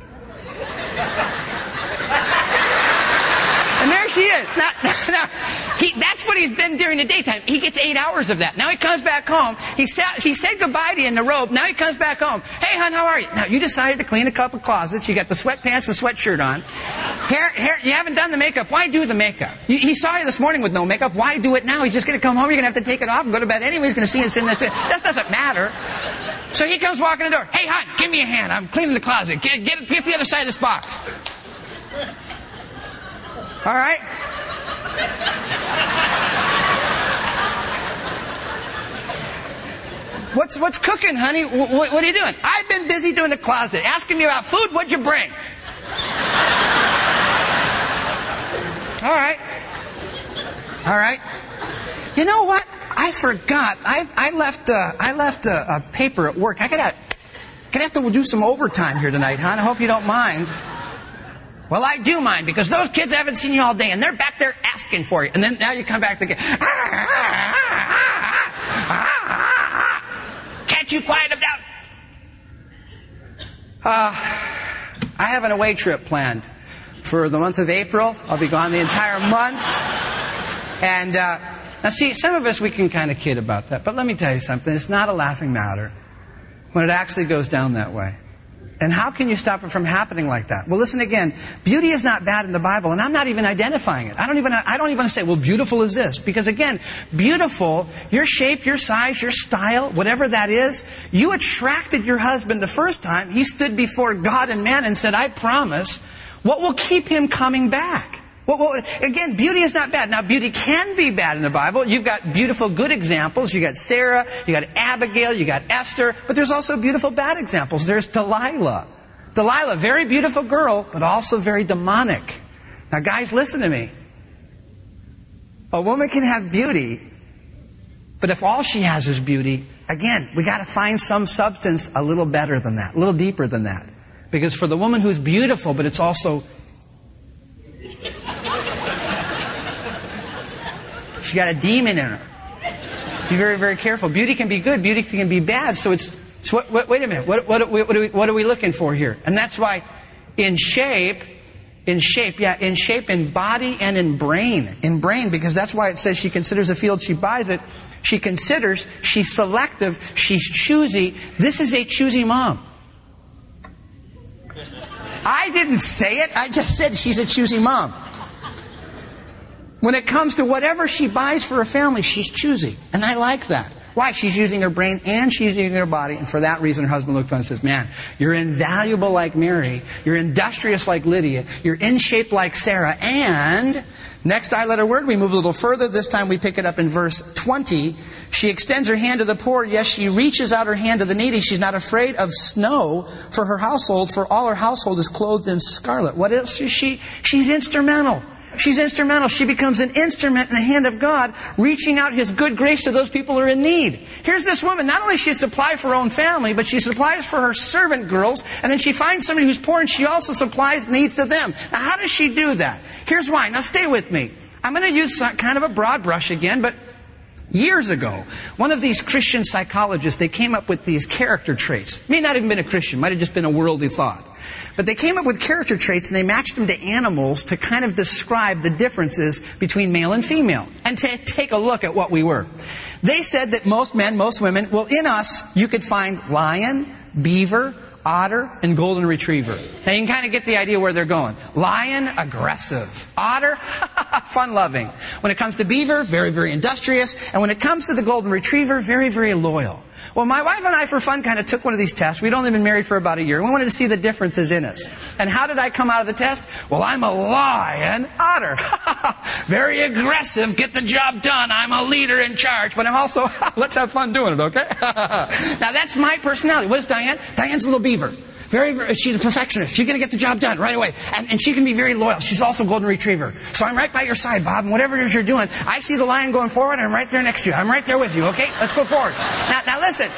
And there she is. Now, now, now, he, that's what he's been during the daytime. He gets eight hours of that. Now he comes back home. He, sa- he said goodbye to you in the robe. Now he comes back home. Hey, hon, how are you? Now, you decided to clean a couple closets. You got the sweatpants and sweatshirt on. Hair, hair, you haven't done the makeup. Why do the makeup? You, he saw you this morning with no makeup. Why do it now? He's just going to come home. You're going to have to take it off and go to bed anyway. He's going to see it's in there. That doesn't matter. So he comes walking in the door. Hey, hon, give me a hand. I'm cleaning the closet. Get, get, get the other side of this box. All right? What's what's cooking, honey? What, what are you doing? I've been busy doing the closet. Asking me about food. What'd you bring? All right. All right. You know what? I forgot. I I left uh, I left a, a paper at work. I gotta gonna have to do some overtime here tonight, hon. I hope you don't mind. Well, I do mind, because those kids haven't seen you all day, and they're back there asking for you. And then now you come back again. Ah, ah, ah, ah, ah, ah. Can't you quiet them down? Uh, I have an away trip planned for the month of April. I'll be gone the entire month. And uh, now, see, some of us, we can kind of kid about that. But let me tell you something. It's not a laughing matter when it actually goes down that way. And how can you stop it from happening like that? Well, listen again. Beauty is not bad in the Bible, and I'm not even identifying it. I don't even I don't even say, well, beautiful is this. Because again, beautiful, your shape, your size, your style, whatever that is, you attracted your husband the first time. He stood before God and man and said, I promise, what will keep him coming back? Well, well, again, beauty is not bad. Now, beauty can be bad in the Bible. You've got beautiful, good examples. You got Sarah, you got Abigail, you got Esther. But there's also beautiful, bad examples. There's Delilah. Delilah, very beautiful girl, but also very demonic. Now, guys, listen to me. A woman can have beauty, but if all she has is beauty, again, we got to find some substance a little better than that, a little deeper than that. Because for the woman who's beautiful, but it's also... she got a demon in her. Be very, very careful. Beauty can be good. Beauty can be bad. So it's... So what, what, wait a minute. What, what, what, are we, what are we looking for here? And that's why in shape... In shape, yeah, in shape, in body, and in brain. In brain, because that's why it says she considers a field, she buys it. She considers, she's selective, she's choosy. This is a choosy mom. I didn't say it. I just said she's a choosy mom. When it comes to whatever she buys for her family, she's choosy. And I like that. Why? She's using her brain and she's using her body. And for that reason, her husband looked on and says, man, you're invaluable like Mary. You're industrious like Lydia. You're in shape like Sarah. And next I-letter word, we move a little further. This time we pick it up in verse twenty. She extends her hand to the poor. Yes, she reaches out her hand to the needy. She's not afraid of snow for her household, for all her household is clothed in scarlet. What else is she? She's instrumental. She's instrumental. She becomes an instrument in the hand of God, reaching out His good grace to those people who are in need. Here's this woman. Not only does she supply for her own family, but she supplies for her servant girls, and then she finds somebody who's poor, and she also supplies needs to them. Now, how does she do that? Here's why. Now, stay with me. I'm going to use kind of a broad brush again, but years ago, one of these Christian psychologists, they came up with these character traits. May not have been a Christian, might have just been a worldly thought. But they came up with character traits and they matched them to animals to kind of describe the differences between male and female. And to take a look at what we were. They said that most men, most women, well, in us, you could find lion, beaver, otter, and golden retriever. Now you can kind of get the idea where they're going. Lion, aggressive. Otter, fun-loving. When it comes to beaver, very, very industrious. And when it comes to the golden retriever, very, very loyal. Well, my wife and I, for fun, kind of took one of these tests. We'd only been married for about a year. We wanted to see the differences in us. And how did I come out of the test? Well, I'm a lion otter. Very aggressive, get the job done. I'm a leader in charge. But I'm also, let's have fun doing it, okay? Now, that's my personality. What is Diane? Diane's a little beaver. Very, very, she's a perfectionist. She's going to get the job done right away. And, and she can be very loyal. She's also a golden retriever. So I'm right by your side, Bob. And whatever it is you're doing, I see the lion going forward, and I'm right there next to you. I'm right there with you, okay? Let's go forward. Now, now listen.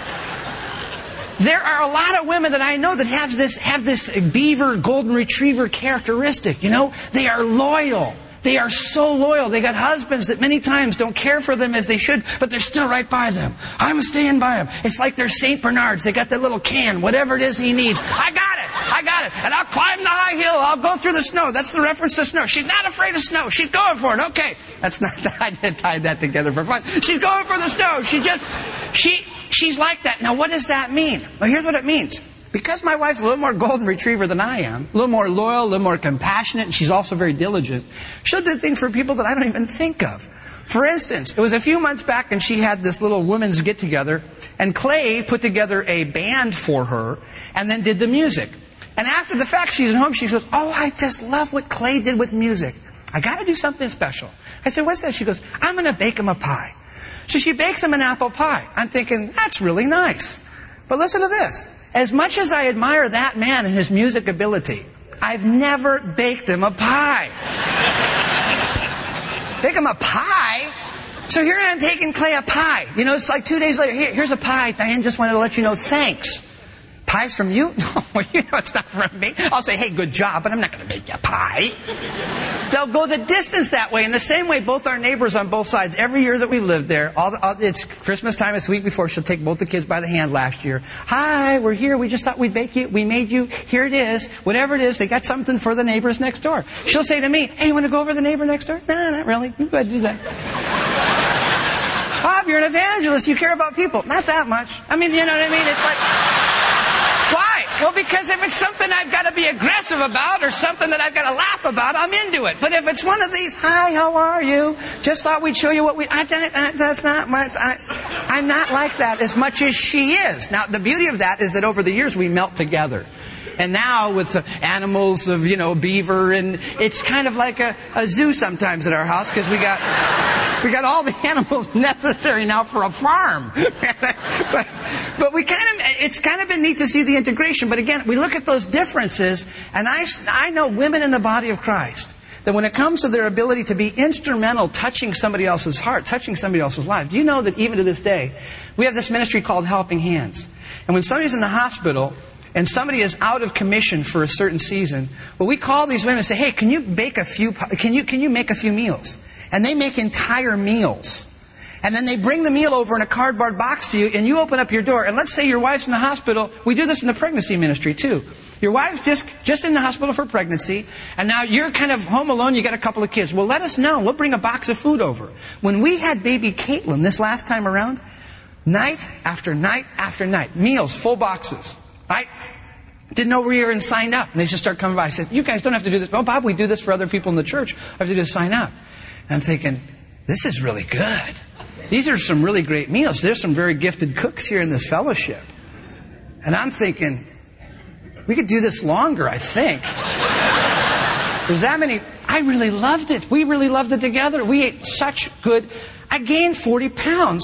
There are a lot of women that I know that have this, have this beaver, golden retriever characteristic. You know, they are loyal. They are so loyal. They got husbands that many times don't care for them as they should, but they're still right by them. I'm staying by them. It's like they're Saint Bernards. They got that little can, whatever it is he needs. I got it. I got it. And I'll climb the high hill. I'll go through the snow. That's the reference to snow. She's not afraid of snow. She's going for it. Okay. That's not, I did tie that together for fun. She's going for the snow. She just, she, she's like that. Now, what does that mean? Well, here's what it means. Because my wife's a little more golden retriever than I am, a little more loyal, a little more compassionate, and she's also very diligent, she'll do things for people that I don't even think of. For instance, it was a few months back and she had this little women's get-together, and Clay put together a band for her and then did the music. And after the fact, she's at home, she goes, oh, I just love what Clay did with music. I got to do something special. I said, what's that? She goes, I'm going to bake him a pie. So she bakes him an apple pie. I'm thinking, that's really nice. But listen to this. As much as I admire that man and his music ability, I've never baked him a pie. Bake him a pie? So here I am taking Clay a pie. You know, it's like two days later. Here, here's a pie. Diane just wanted to let you know, thanks. Pie's from you? No, you know it's not from me. I'll say, hey, good job, but I'm not going to make you a pie. They'll go the distance that way. In the same way, both our neighbors on both sides, every year that we've lived there, all, the, all it's Christmas time, it's the week before, she'll take both the kids by the hand last year. Hi, we're here. We just thought we'd bake you. We made you. Here it is. Whatever it is, they got something for the neighbors next door. She'll say to me, hey, you want to go over to the neighbor next door? No, not really. You go ahead and do that. Bob, you're an evangelist. You care about people. Not that much. I mean, you know what I mean? It's like... Why? Well, because if it's something I've got to be aggressive about or something that I've got to laugh about, I'm into it. But if it's one of these, hi, how are you? Just thought we'd show you what we... I, I, that's not much. I, I'm not like that as much as she is. Now, the beauty of that is that over the years we melt together. And now with the animals of, you know, beaver, and it's kind of like a, a zoo sometimes at our house because we got we got all the animals necessary now for a farm. but, but we kind of it's kind of been neat to see the integration. But again, we look at those differences, and I I know women in the body of Christ that when it comes to their ability to be instrumental, touching somebody else's heart, touching somebody else's life. Do you know that even to this day, we have this ministry called Helping Hands, and when somebody's in the hospital and somebody is out of commission for a certain season, well, we call these women and say, hey, can you bake a few, can you, can you make a few meals? And they make entire meals. And then they bring the meal over in a cardboard box to you, and you open up your door. And let's say your wife's in the hospital. We do this in the pregnancy ministry, too. Your wife's just, just in the hospital for pregnancy, and now you're kind of home alone, you got a couple of kids. Well, let us know. We'll bring a box of food over. When we had baby Caitlin this last time around, night after night after night, meals, full boxes. I didn't know we were in signed up. And they just start coming by. I said, you guys don't have to do this. Oh, Bob, we do this for other people in the church. I have to do sign up. And I'm thinking, this is really good. These are some really great meals. There's some very gifted cooks here in this fellowship. And I'm thinking, we could do this longer, I think. There's that many. I really loved it. We really loved it together. We ate such good. I gained forty pounds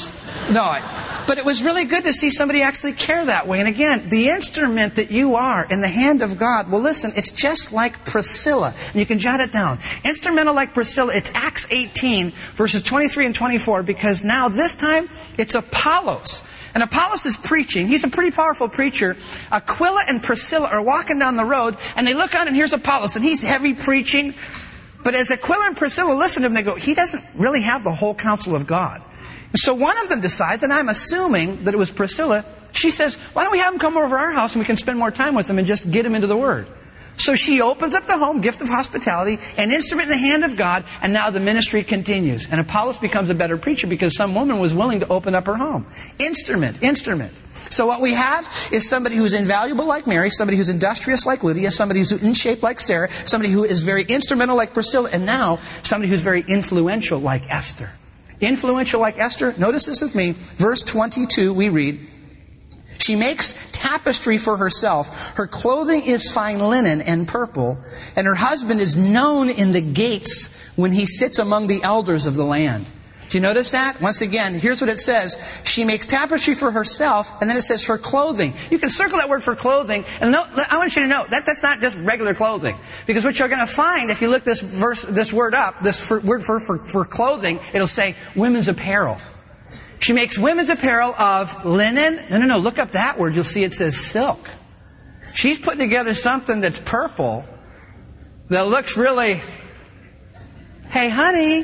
No, I, but it was really good to see somebody actually care that way. And again, the instrument that you are in the hand of God, well listen, it's just like Priscilla. And you can jot it down. Instrumental like Priscilla, it's Acts eighteen, verses twenty-three and twenty-four, because now this time it's Apollos. And Apollos is preaching. He's a pretty powerful preacher. Aquila and Priscilla are walking down the road, and they look on, and here's Apollos, and he's heavy preaching. But as Aquila and Priscilla listen to him, they go, he doesn't really have the whole counsel of God. And so one of them decides, and I'm assuming that it was Priscilla, she says, why don't we have him come over to our house and we can spend more time with him and just get him into the Word. So she opens up the home, gift of hospitality, an instrument in the hand of God, and now the ministry continues. And Apollos becomes a better preacher because some woman was willing to open up her home. Instrument, instrument. So what we have is somebody who's invaluable like Mary, somebody who's industrious like Lydia, somebody who's in shape like Sarah, somebody who is very instrumental like Priscilla, and now somebody who's very influential like Esther. Influential like Esther, notice this with me. Verse twenty-two, we read, she makes tapestry for herself. Her clothing is fine linen and purple, and her husband is known in the gates when he sits among the elders of the land. Do you notice that? Once again, here's what it says. She makes tapestry for herself, and then it says her clothing. You can circle that word for clothing, and no, I want you to know that that's not just regular clothing. Because what you're going to find, if you look this verse, this word up, this for, word for, for, for clothing, it'll say women's apparel. She makes women's apparel of linen. No, no, no, look up that word. You'll see it says silk. She's putting together something that's purple that looks really, hey, honey,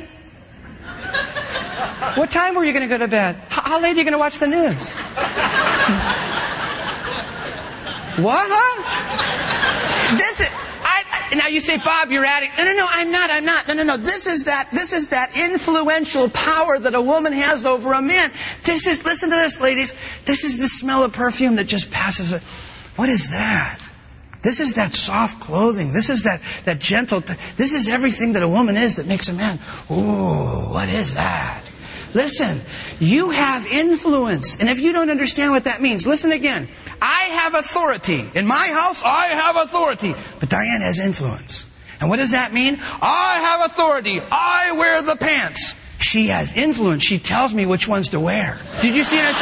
what time were you going to go to bed? How, how late are you going to watch the news? What, huh? This is, I, I, now you say, Bob, you're adding. No, no, no, I'm not, I'm not. No, no, no. This is that, this is that influential power that a woman has over a man. This is, listen to this, ladies. This is the smell of perfume that just passes it. What is that? This is that soft clothing. This is that, that gentle, th- this is everything that a woman is that makes a man, ooh, what is that? Listen, you have influence. And if you don't understand what that means, listen again. I have authority. In my house, I have authority. But Diane has influence. And what does that mean? I have authority. I wear the pants. She has influence. She tells me which ones to wear. Did you see what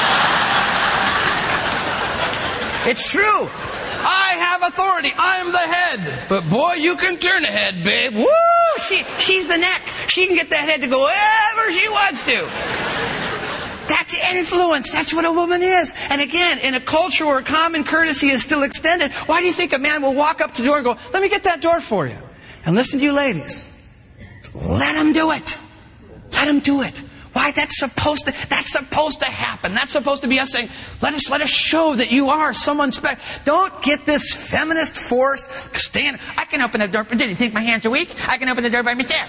I'm saying? It's true. I have authority. I'm the head. But boy, you can turn a head, babe. Woo! She, she's the neck. She can get that head to go wherever she wants to. That's influence. That's what a woman is. And again, in a culture where common courtesy is still extended, why do you think a man will walk up to the door and go, let me get that door for you? And listen to you ladies. Let him do it. Let him do it. Why? That's supposed to, that's supposed to happen. That's supposed to be us saying, let us, let us show that you are someone special. Don't get this feminist force. Stand. I can open the door. Did you think my hands are weak? I can open the door by myself.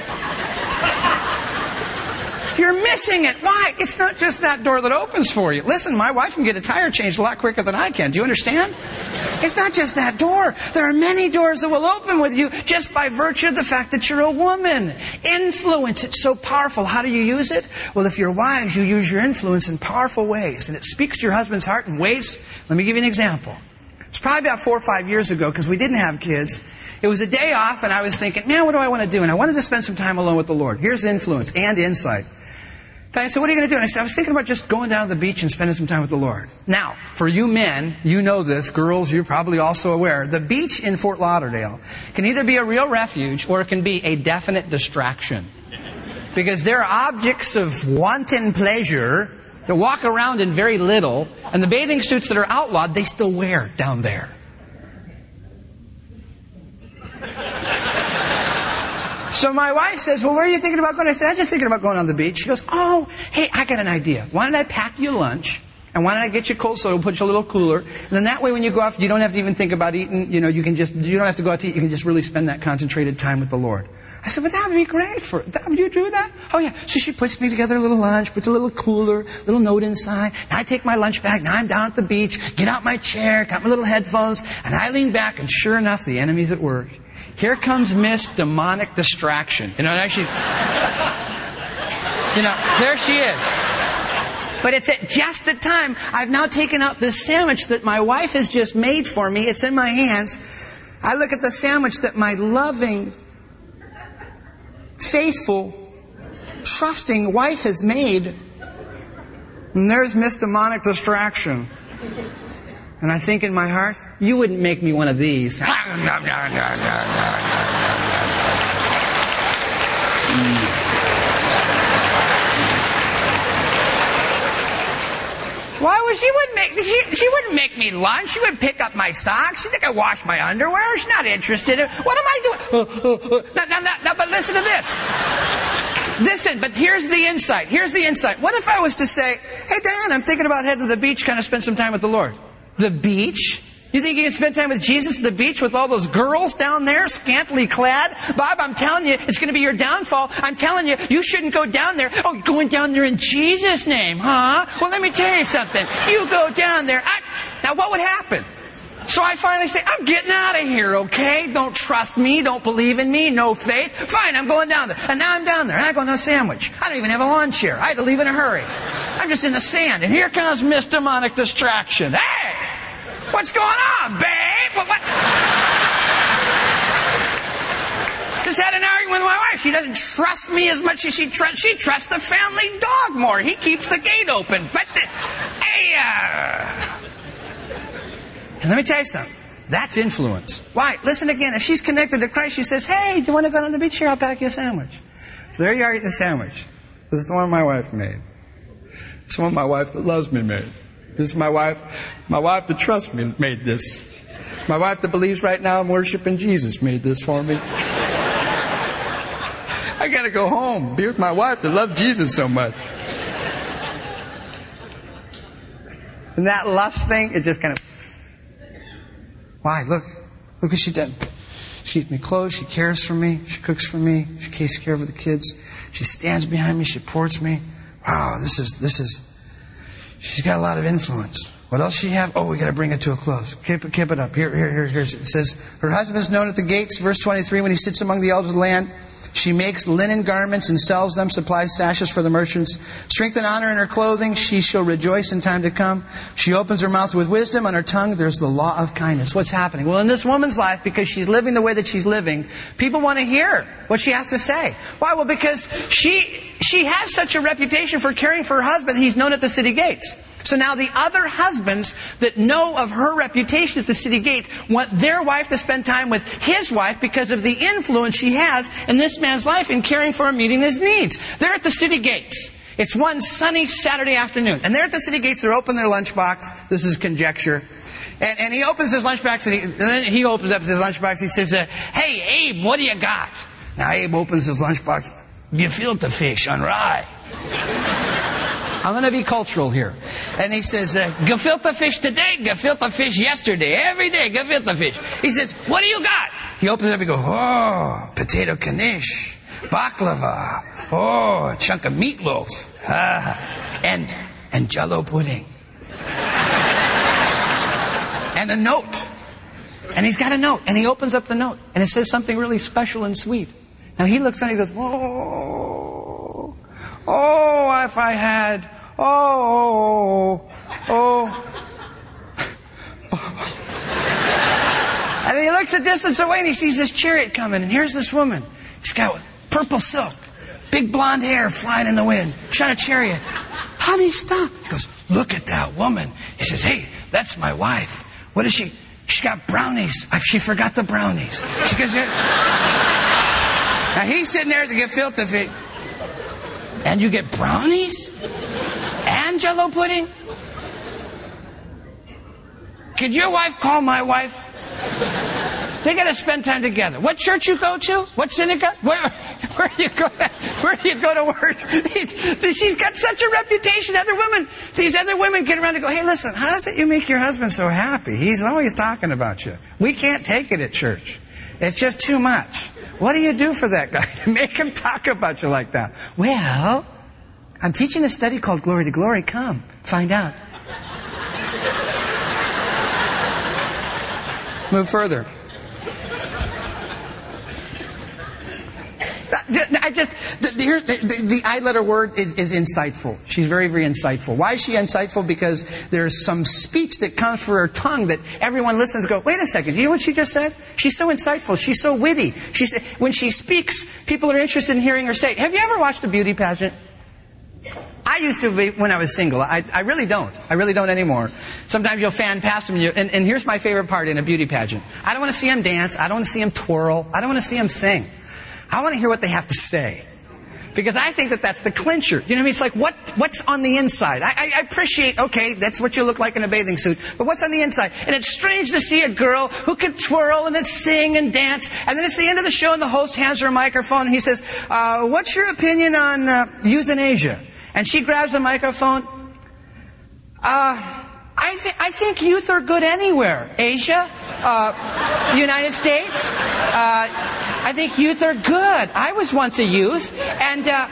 You're missing it. Why? It's not just that door that opens for you. Listen, my wife can get a tire changed a lot quicker than I can. Do you understand? It's not just that door. There are many doors that will open with you just by virtue of the fact that you're a woman. Influence, it's so powerful. How do you use it? Well, if you're wise, you use your influence in powerful ways. And it speaks to your husband's heart in ways. Let me give you an example. It's probably about four or five years ago because we didn't have kids. It was a day off and I was thinking, man, what do I want to do? And I wanted to spend some time alone with the Lord. Here's influence and insight. I said, what are you going to do? And I said, I was thinking about just going down to the beach and spending some time with the Lord. Now, for you men, you know this. Girls, you're probably also aware. The beach in Fort Lauderdale can either be a real refuge or it can be a definite distraction. Because there are objects of wanton pleasure that walk around in very little, and the bathing suits that are outlawed, they still wear down there. So my wife says, well, where are you thinking about going? I said, I'm just thinking about going on the beach. She goes, oh, hey, I got an idea. Why don't I pack you lunch? And why don't I get you cold soda, put you a little cooler? And then that way when you go off, you don't have to even think about eating. You know, you can just, you don't have to go out to eat. You can just really spend that concentrated time with the Lord. I said, well, that would be great. For that. Would you do that? Oh, yeah. So she puts me together a little lunch, puts a little cooler, little note inside. Now I take my lunch bag. Now I'm down at the beach, get out my chair, got my little headphones, and I lean back, and sure enough, the enemy's at work. Here comes Miss Demonic Distraction. You know, actually, you know, there she is. But it's at just the time I've now taken out this sandwich that my wife has just made for me. It's in my hands. I look at the sandwich that my loving, faithful, trusting wife has made. And there's Miss Demonic Distraction. And I think in my heart, you wouldn't make me one of these. Why would she wouldn't make she, she wouldn't make me lunch? She would pick up my socks. She think I wash my underwear. She's not interested in what am I doing? now, now, now, now, but listen to this. Listen, but here's the insight. Here's the insight. What if I was to say, hey, Diane, I'm thinking about heading to the beach, kind of spend some time with the Lord. The beach? You think you can spend time with Jesus at the beach with all those girls down there, scantily clad? Bob, I'm telling you, it's going to be your downfall. I'm telling you, you shouldn't go down there. Oh, you're going down there in Jesus' name, huh? Well, let me tell you something. You go down there. I... Now, what would happen? So I finally say, I'm getting out of here, okay? Don't trust me. Don't believe in me. No faith. Fine, I'm going down there. And now I'm down there. And I go, no sandwich. I don't even have a lawn chair. I had to leave in a hurry. I'm just in the sand. And here comes Miss Demonic Distraction. Hey! What's going on, babe? What, what? Just had an argument with my wife. She doesn't trust me as much as she trusts. She trusts the family dog more. He keeps the gate open. But the, hey, uh... And let me tell you something. That's influence. Why? Listen again. If she's connected to Christ, she says, hey, do you want to go down to the beach here? I'll pack you a sandwich. So there you are eating the sandwich. This is the one my wife made. This is the one my wife that loves me made. This is my wife. My wife that trusts me made this. My wife that believes right now I'm worshiping Jesus made this for me. I got to go home, be with my wife that loves Jesus so much. And that lust thing, it just kind of... Why? Look. Look what she did. She gives me clothes. She cares for me. She cooks for me. She takes care of the kids. She stands behind me. She supports me. Wow, this is... this is... She's got a lot of influence. What else she have? Oh, we got to bring it to a close. Keep it, keep it up. Here, here, here, here. It says, her husband is known at the gates, verse twenty-three, when he sits among the elders of the land. She makes linen garments and sells them, supplies sashes for the merchants. Strength and honor in her clothing. She shall rejoice in time to come. She opens her mouth with wisdom. On her tongue there's the law of kindness. What's happening? Well, in this woman's life, because she's living the way that she's living, people want to hear what she has to say. Why? Well, because she she has such a reputation for caring for her husband. He's known at the city gates. So now the other husbands that know of her reputation at the city gate want their wife to spend time with his wife because of the influence she has in this man's life in caring for him, meeting his needs. They're at the city gates. It's one sunny Saturday afternoon. And they're at the city gates. They're opening their lunchbox. This is conjecture. And, and he opens his lunchbox and, he, and then he opens up his lunchbox. He says, uh, hey, Abe, what do you got? Now Abe opens his lunchbox. Gefilte fish on rye. I'm going to be cultural here. And he says, uh, gefilte fish today, gefilte fish yesterday. Every day, gefilte fish. He says, what do you got? He opens it up and goes, oh, potato knish, baklava, oh, a chunk of meatloaf, ah, and, and Jell-O pudding. And a note. And he's got a note. And he opens up the note. And it says something really special and sweet. Now he looks on and he goes, oh, oh, if I had, oh, oh, oh. And he looks a distance away and he sees this chariot coming. And here's this woman. She's got purple silk, big blonde hair flying in the wind. She's on a chariot. How do you stop? He goes, look at that woman. He says, hey, that's my wife. What is she? She got brownies. She forgot the brownies. She goes, now he's sitting there to get gefilte fish. And you get brownies? And Jell-O pudding? Could your wife call my wife? They got to spend time together. What church you go to? What synagogue? Where, where do you go? Where do you go to work? She's got such a reputation. Other women, these other women get around and go, hey, listen, how is it you make your husband so happy? He's always talking about you. We can't take it at church. It's just too much. What do you do for that guy to make him talk about you like that? Well, I'm teaching a study called Glory to Glory. Come, find out. Move further. I just, the, the, the, the I-letter word is, is insightful. She's very, very insightful. Why is she insightful? Because there's some speech that comes from her tongue that everyone listens and go, wait a second, do you know what she just said? She's so insightful. She's so witty. She's, when she speaks, people are interested in hearing her say, have you ever watched a beauty pageant? I I used to be when I was single. I, I really don't. I really don't anymore. Sometimes you'll fan past them. And, you, and, and here's my favorite part in a beauty pageant. I don't want to see them dance. I don't want to see them twirl. I don't want to see them sing. I want to hear what they have to say. Because I think that that's the clincher. You know what I mean? It's like, what, what's on the inside? I, I, I appreciate, okay, that's what you look like in a bathing suit. But what's on the inside? And it's strange to see a girl who can twirl and then sing and dance. And then it's the end of the show and the host hands her a microphone and he says, uh, what's your opinion on uh, euthanasia? And she grabs the microphone. Uh, I, th- I think youth are good anywhere. Asia, uh, United States, uh, I think youth are good. I was once a youth, and uh,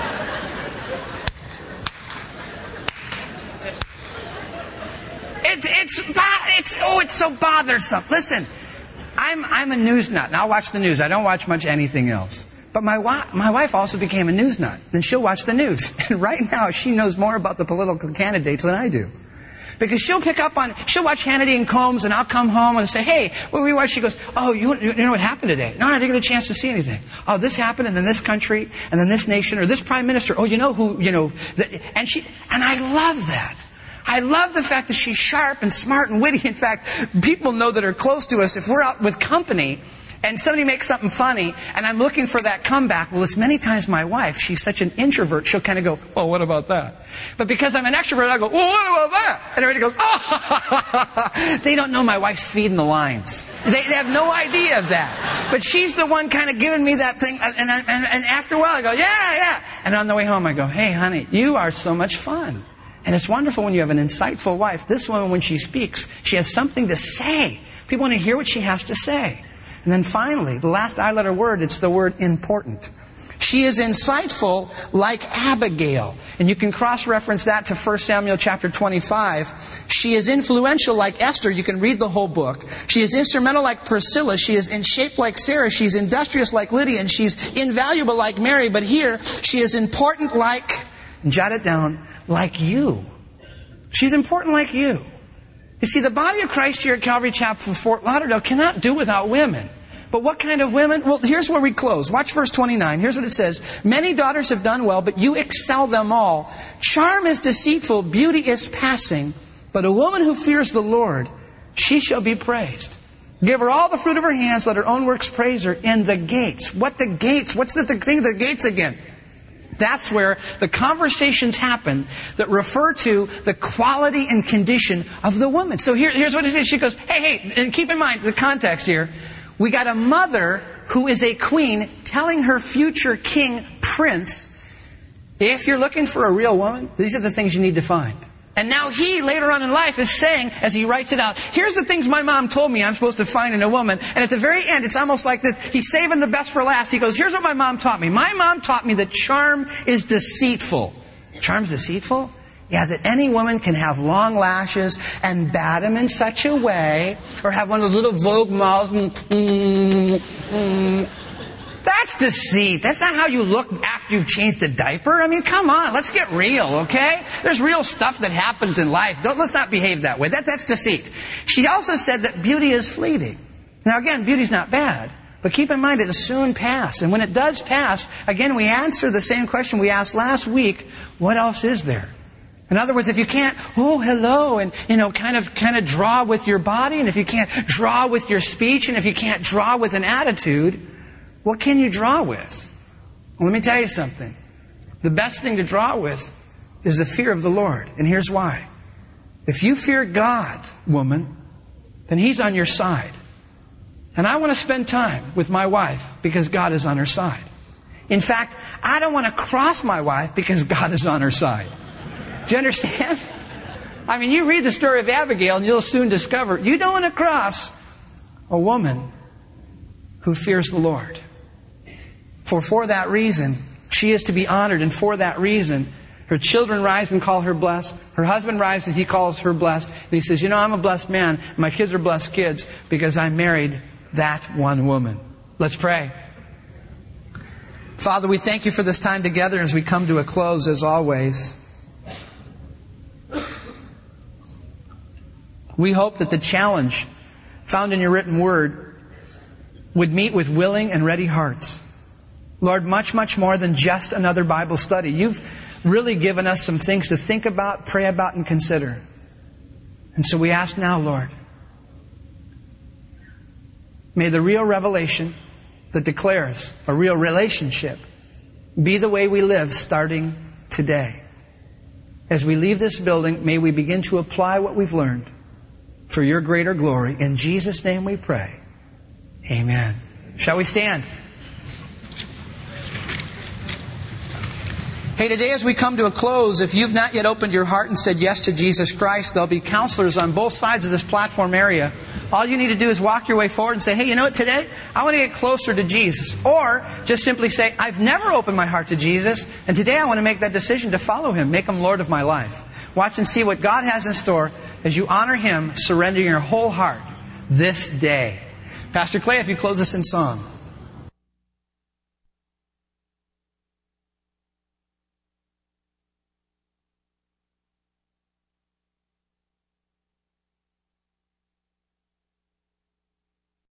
it's it's it's oh, it's so bothersome. Listen, I'm I'm a news nut, and I'll watch the news. I don't watch much anything else. But my wife, my wife also became a news nut. Then she'll watch the news, and right now she knows more about the political candidates than I do. Because she'll pick up on, she'll watch Hannity and Combs, and I'll come home and say, hey, what were we watching? She goes, oh, you, you know what happened today? No, I didn't get a chance to see anything. Oh, this happened, and then this country, and then this nation, or this prime minister. Oh, you know who, you know, the, and she, and I love that. I love the fact that she's sharp and smart and witty. In fact, people know that are close to us, if we're out with company, and somebody makes something funny, and I'm looking for that comeback. Well, it's many times my wife. She's such an introvert. She'll kind of go, well, what about that? But because I'm an extrovert, I go, well, what about that? And everybody goes, oh. They don't know my wife's feeding the lines. They, they have no idea of that. But she's the one kind of giving me that thing. And, and, and, and after a while, I go, yeah, yeah. And on the way home, I go, hey, honey, you are so much fun. And it's wonderful when you have an insightful wife. This woman, when she speaks, she has something to say. People want to hear what she has to say. And then finally, the last I-letter word, it's the word important. She is insightful like Abigail. And you can cross-reference that to First Samuel chapter twenty-five. She is influential like Esther. You can read the whole book. She is instrumental like Priscilla. She is in shape like Sarah. She's industrious like Lydia. And she's invaluable like Mary. But here, she is important like, jot it down, like you. She's important like you. You see, the body of Christ here at Calvary Chapel, Fort Lauderdale, cannot do without women. But what kind of women? Well, here's where we close. Watch verse twenty-nine. Here's what it says. Many daughters have done well, but you excel them all. Charm is deceitful, beauty is passing. But a woman who fears the Lord, she shall be praised. Give her all the fruit of her hands, let her own works praise her in the gates. What the gates? What's the thing of the gates again? That's where the conversations happen that refer to the quality and condition of the woman. So here, here's what it is. She goes, hey, hey, and keep in mind the context here. We got a mother who is a queen telling her future king, prince, if you're looking for a real woman, these are the things you need to find. And now he, later on in life, is saying, as he writes it out, here's the things my mom told me I'm supposed to find in a woman. And at the very end, it's almost like this. He's saving the best for last. He goes, here's what my mom taught me. My mom taught me that charm is deceitful. Charm's deceitful? Yeah, that any woman can have long lashes and bat them in such a way, or have one of those little Vogue mouths. Mm, mm, mm. That's deceit. That's not how you look after you've changed a diaper. I mean, come on, let's get real, okay? There's real stuff that happens in life. Don't, let's not behave that way. That, that's deceit. She also said that beauty is fleeting. Now again, beauty's not bad. But keep in mind, it'll soon pass. And when it does pass, again, we answer the same question we asked last week. What else is there? In other words, if you can't, oh, hello, and, you know, kind of, kind of draw with your body, and if you can't draw with your speech, and if you can't draw with an attitude, what can you draw with? Well, let me tell you something. The best thing to draw with is the fear of the Lord. And here's why. If you fear God, woman, then He's on your side. And I want to spend time with my wife because God is on her side. In fact, I don't want to cross my wife because God is on her side. Do you understand? I mean, you read the story of Abigail and you'll soon discover you don't want to cross a woman who fears the Lord. For for that reason, she is to be honored, and for that reason, her children rise and call her blessed. Her husband rises, he calls her blessed. And he says, you know, I'm a blessed man. My kids are blessed kids because I married that one woman. Let's pray. Father, we thank you for this time together as we come to a close, as always. We hope that the challenge found in your written word would meet with willing and ready hearts. Lord, much, much more than just another Bible study. You've really given us some things to think about, pray about, and consider. And so we ask now, Lord, may the real revelation that declares a real relationship be the way we live starting today. As we leave this building, may we begin to apply what we've learned for your greater glory. In Jesus' name we pray. Amen. Shall we stand? Hey, today as we come to a close, if you've not yet opened your heart and said yes to Jesus Christ, there'll be counselors on both sides of this platform area. All you need to do is walk your way forward and say, hey, you know what, today I want to get closer to Jesus. Or just simply say, I've never opened my heart to Jesus, and today I want to make that decision to follow Him, make Him Lord of my life. Watch and see what God has in store as you honor Him, surrendering your whole heart this day. Pastor Clay, if you close us in song.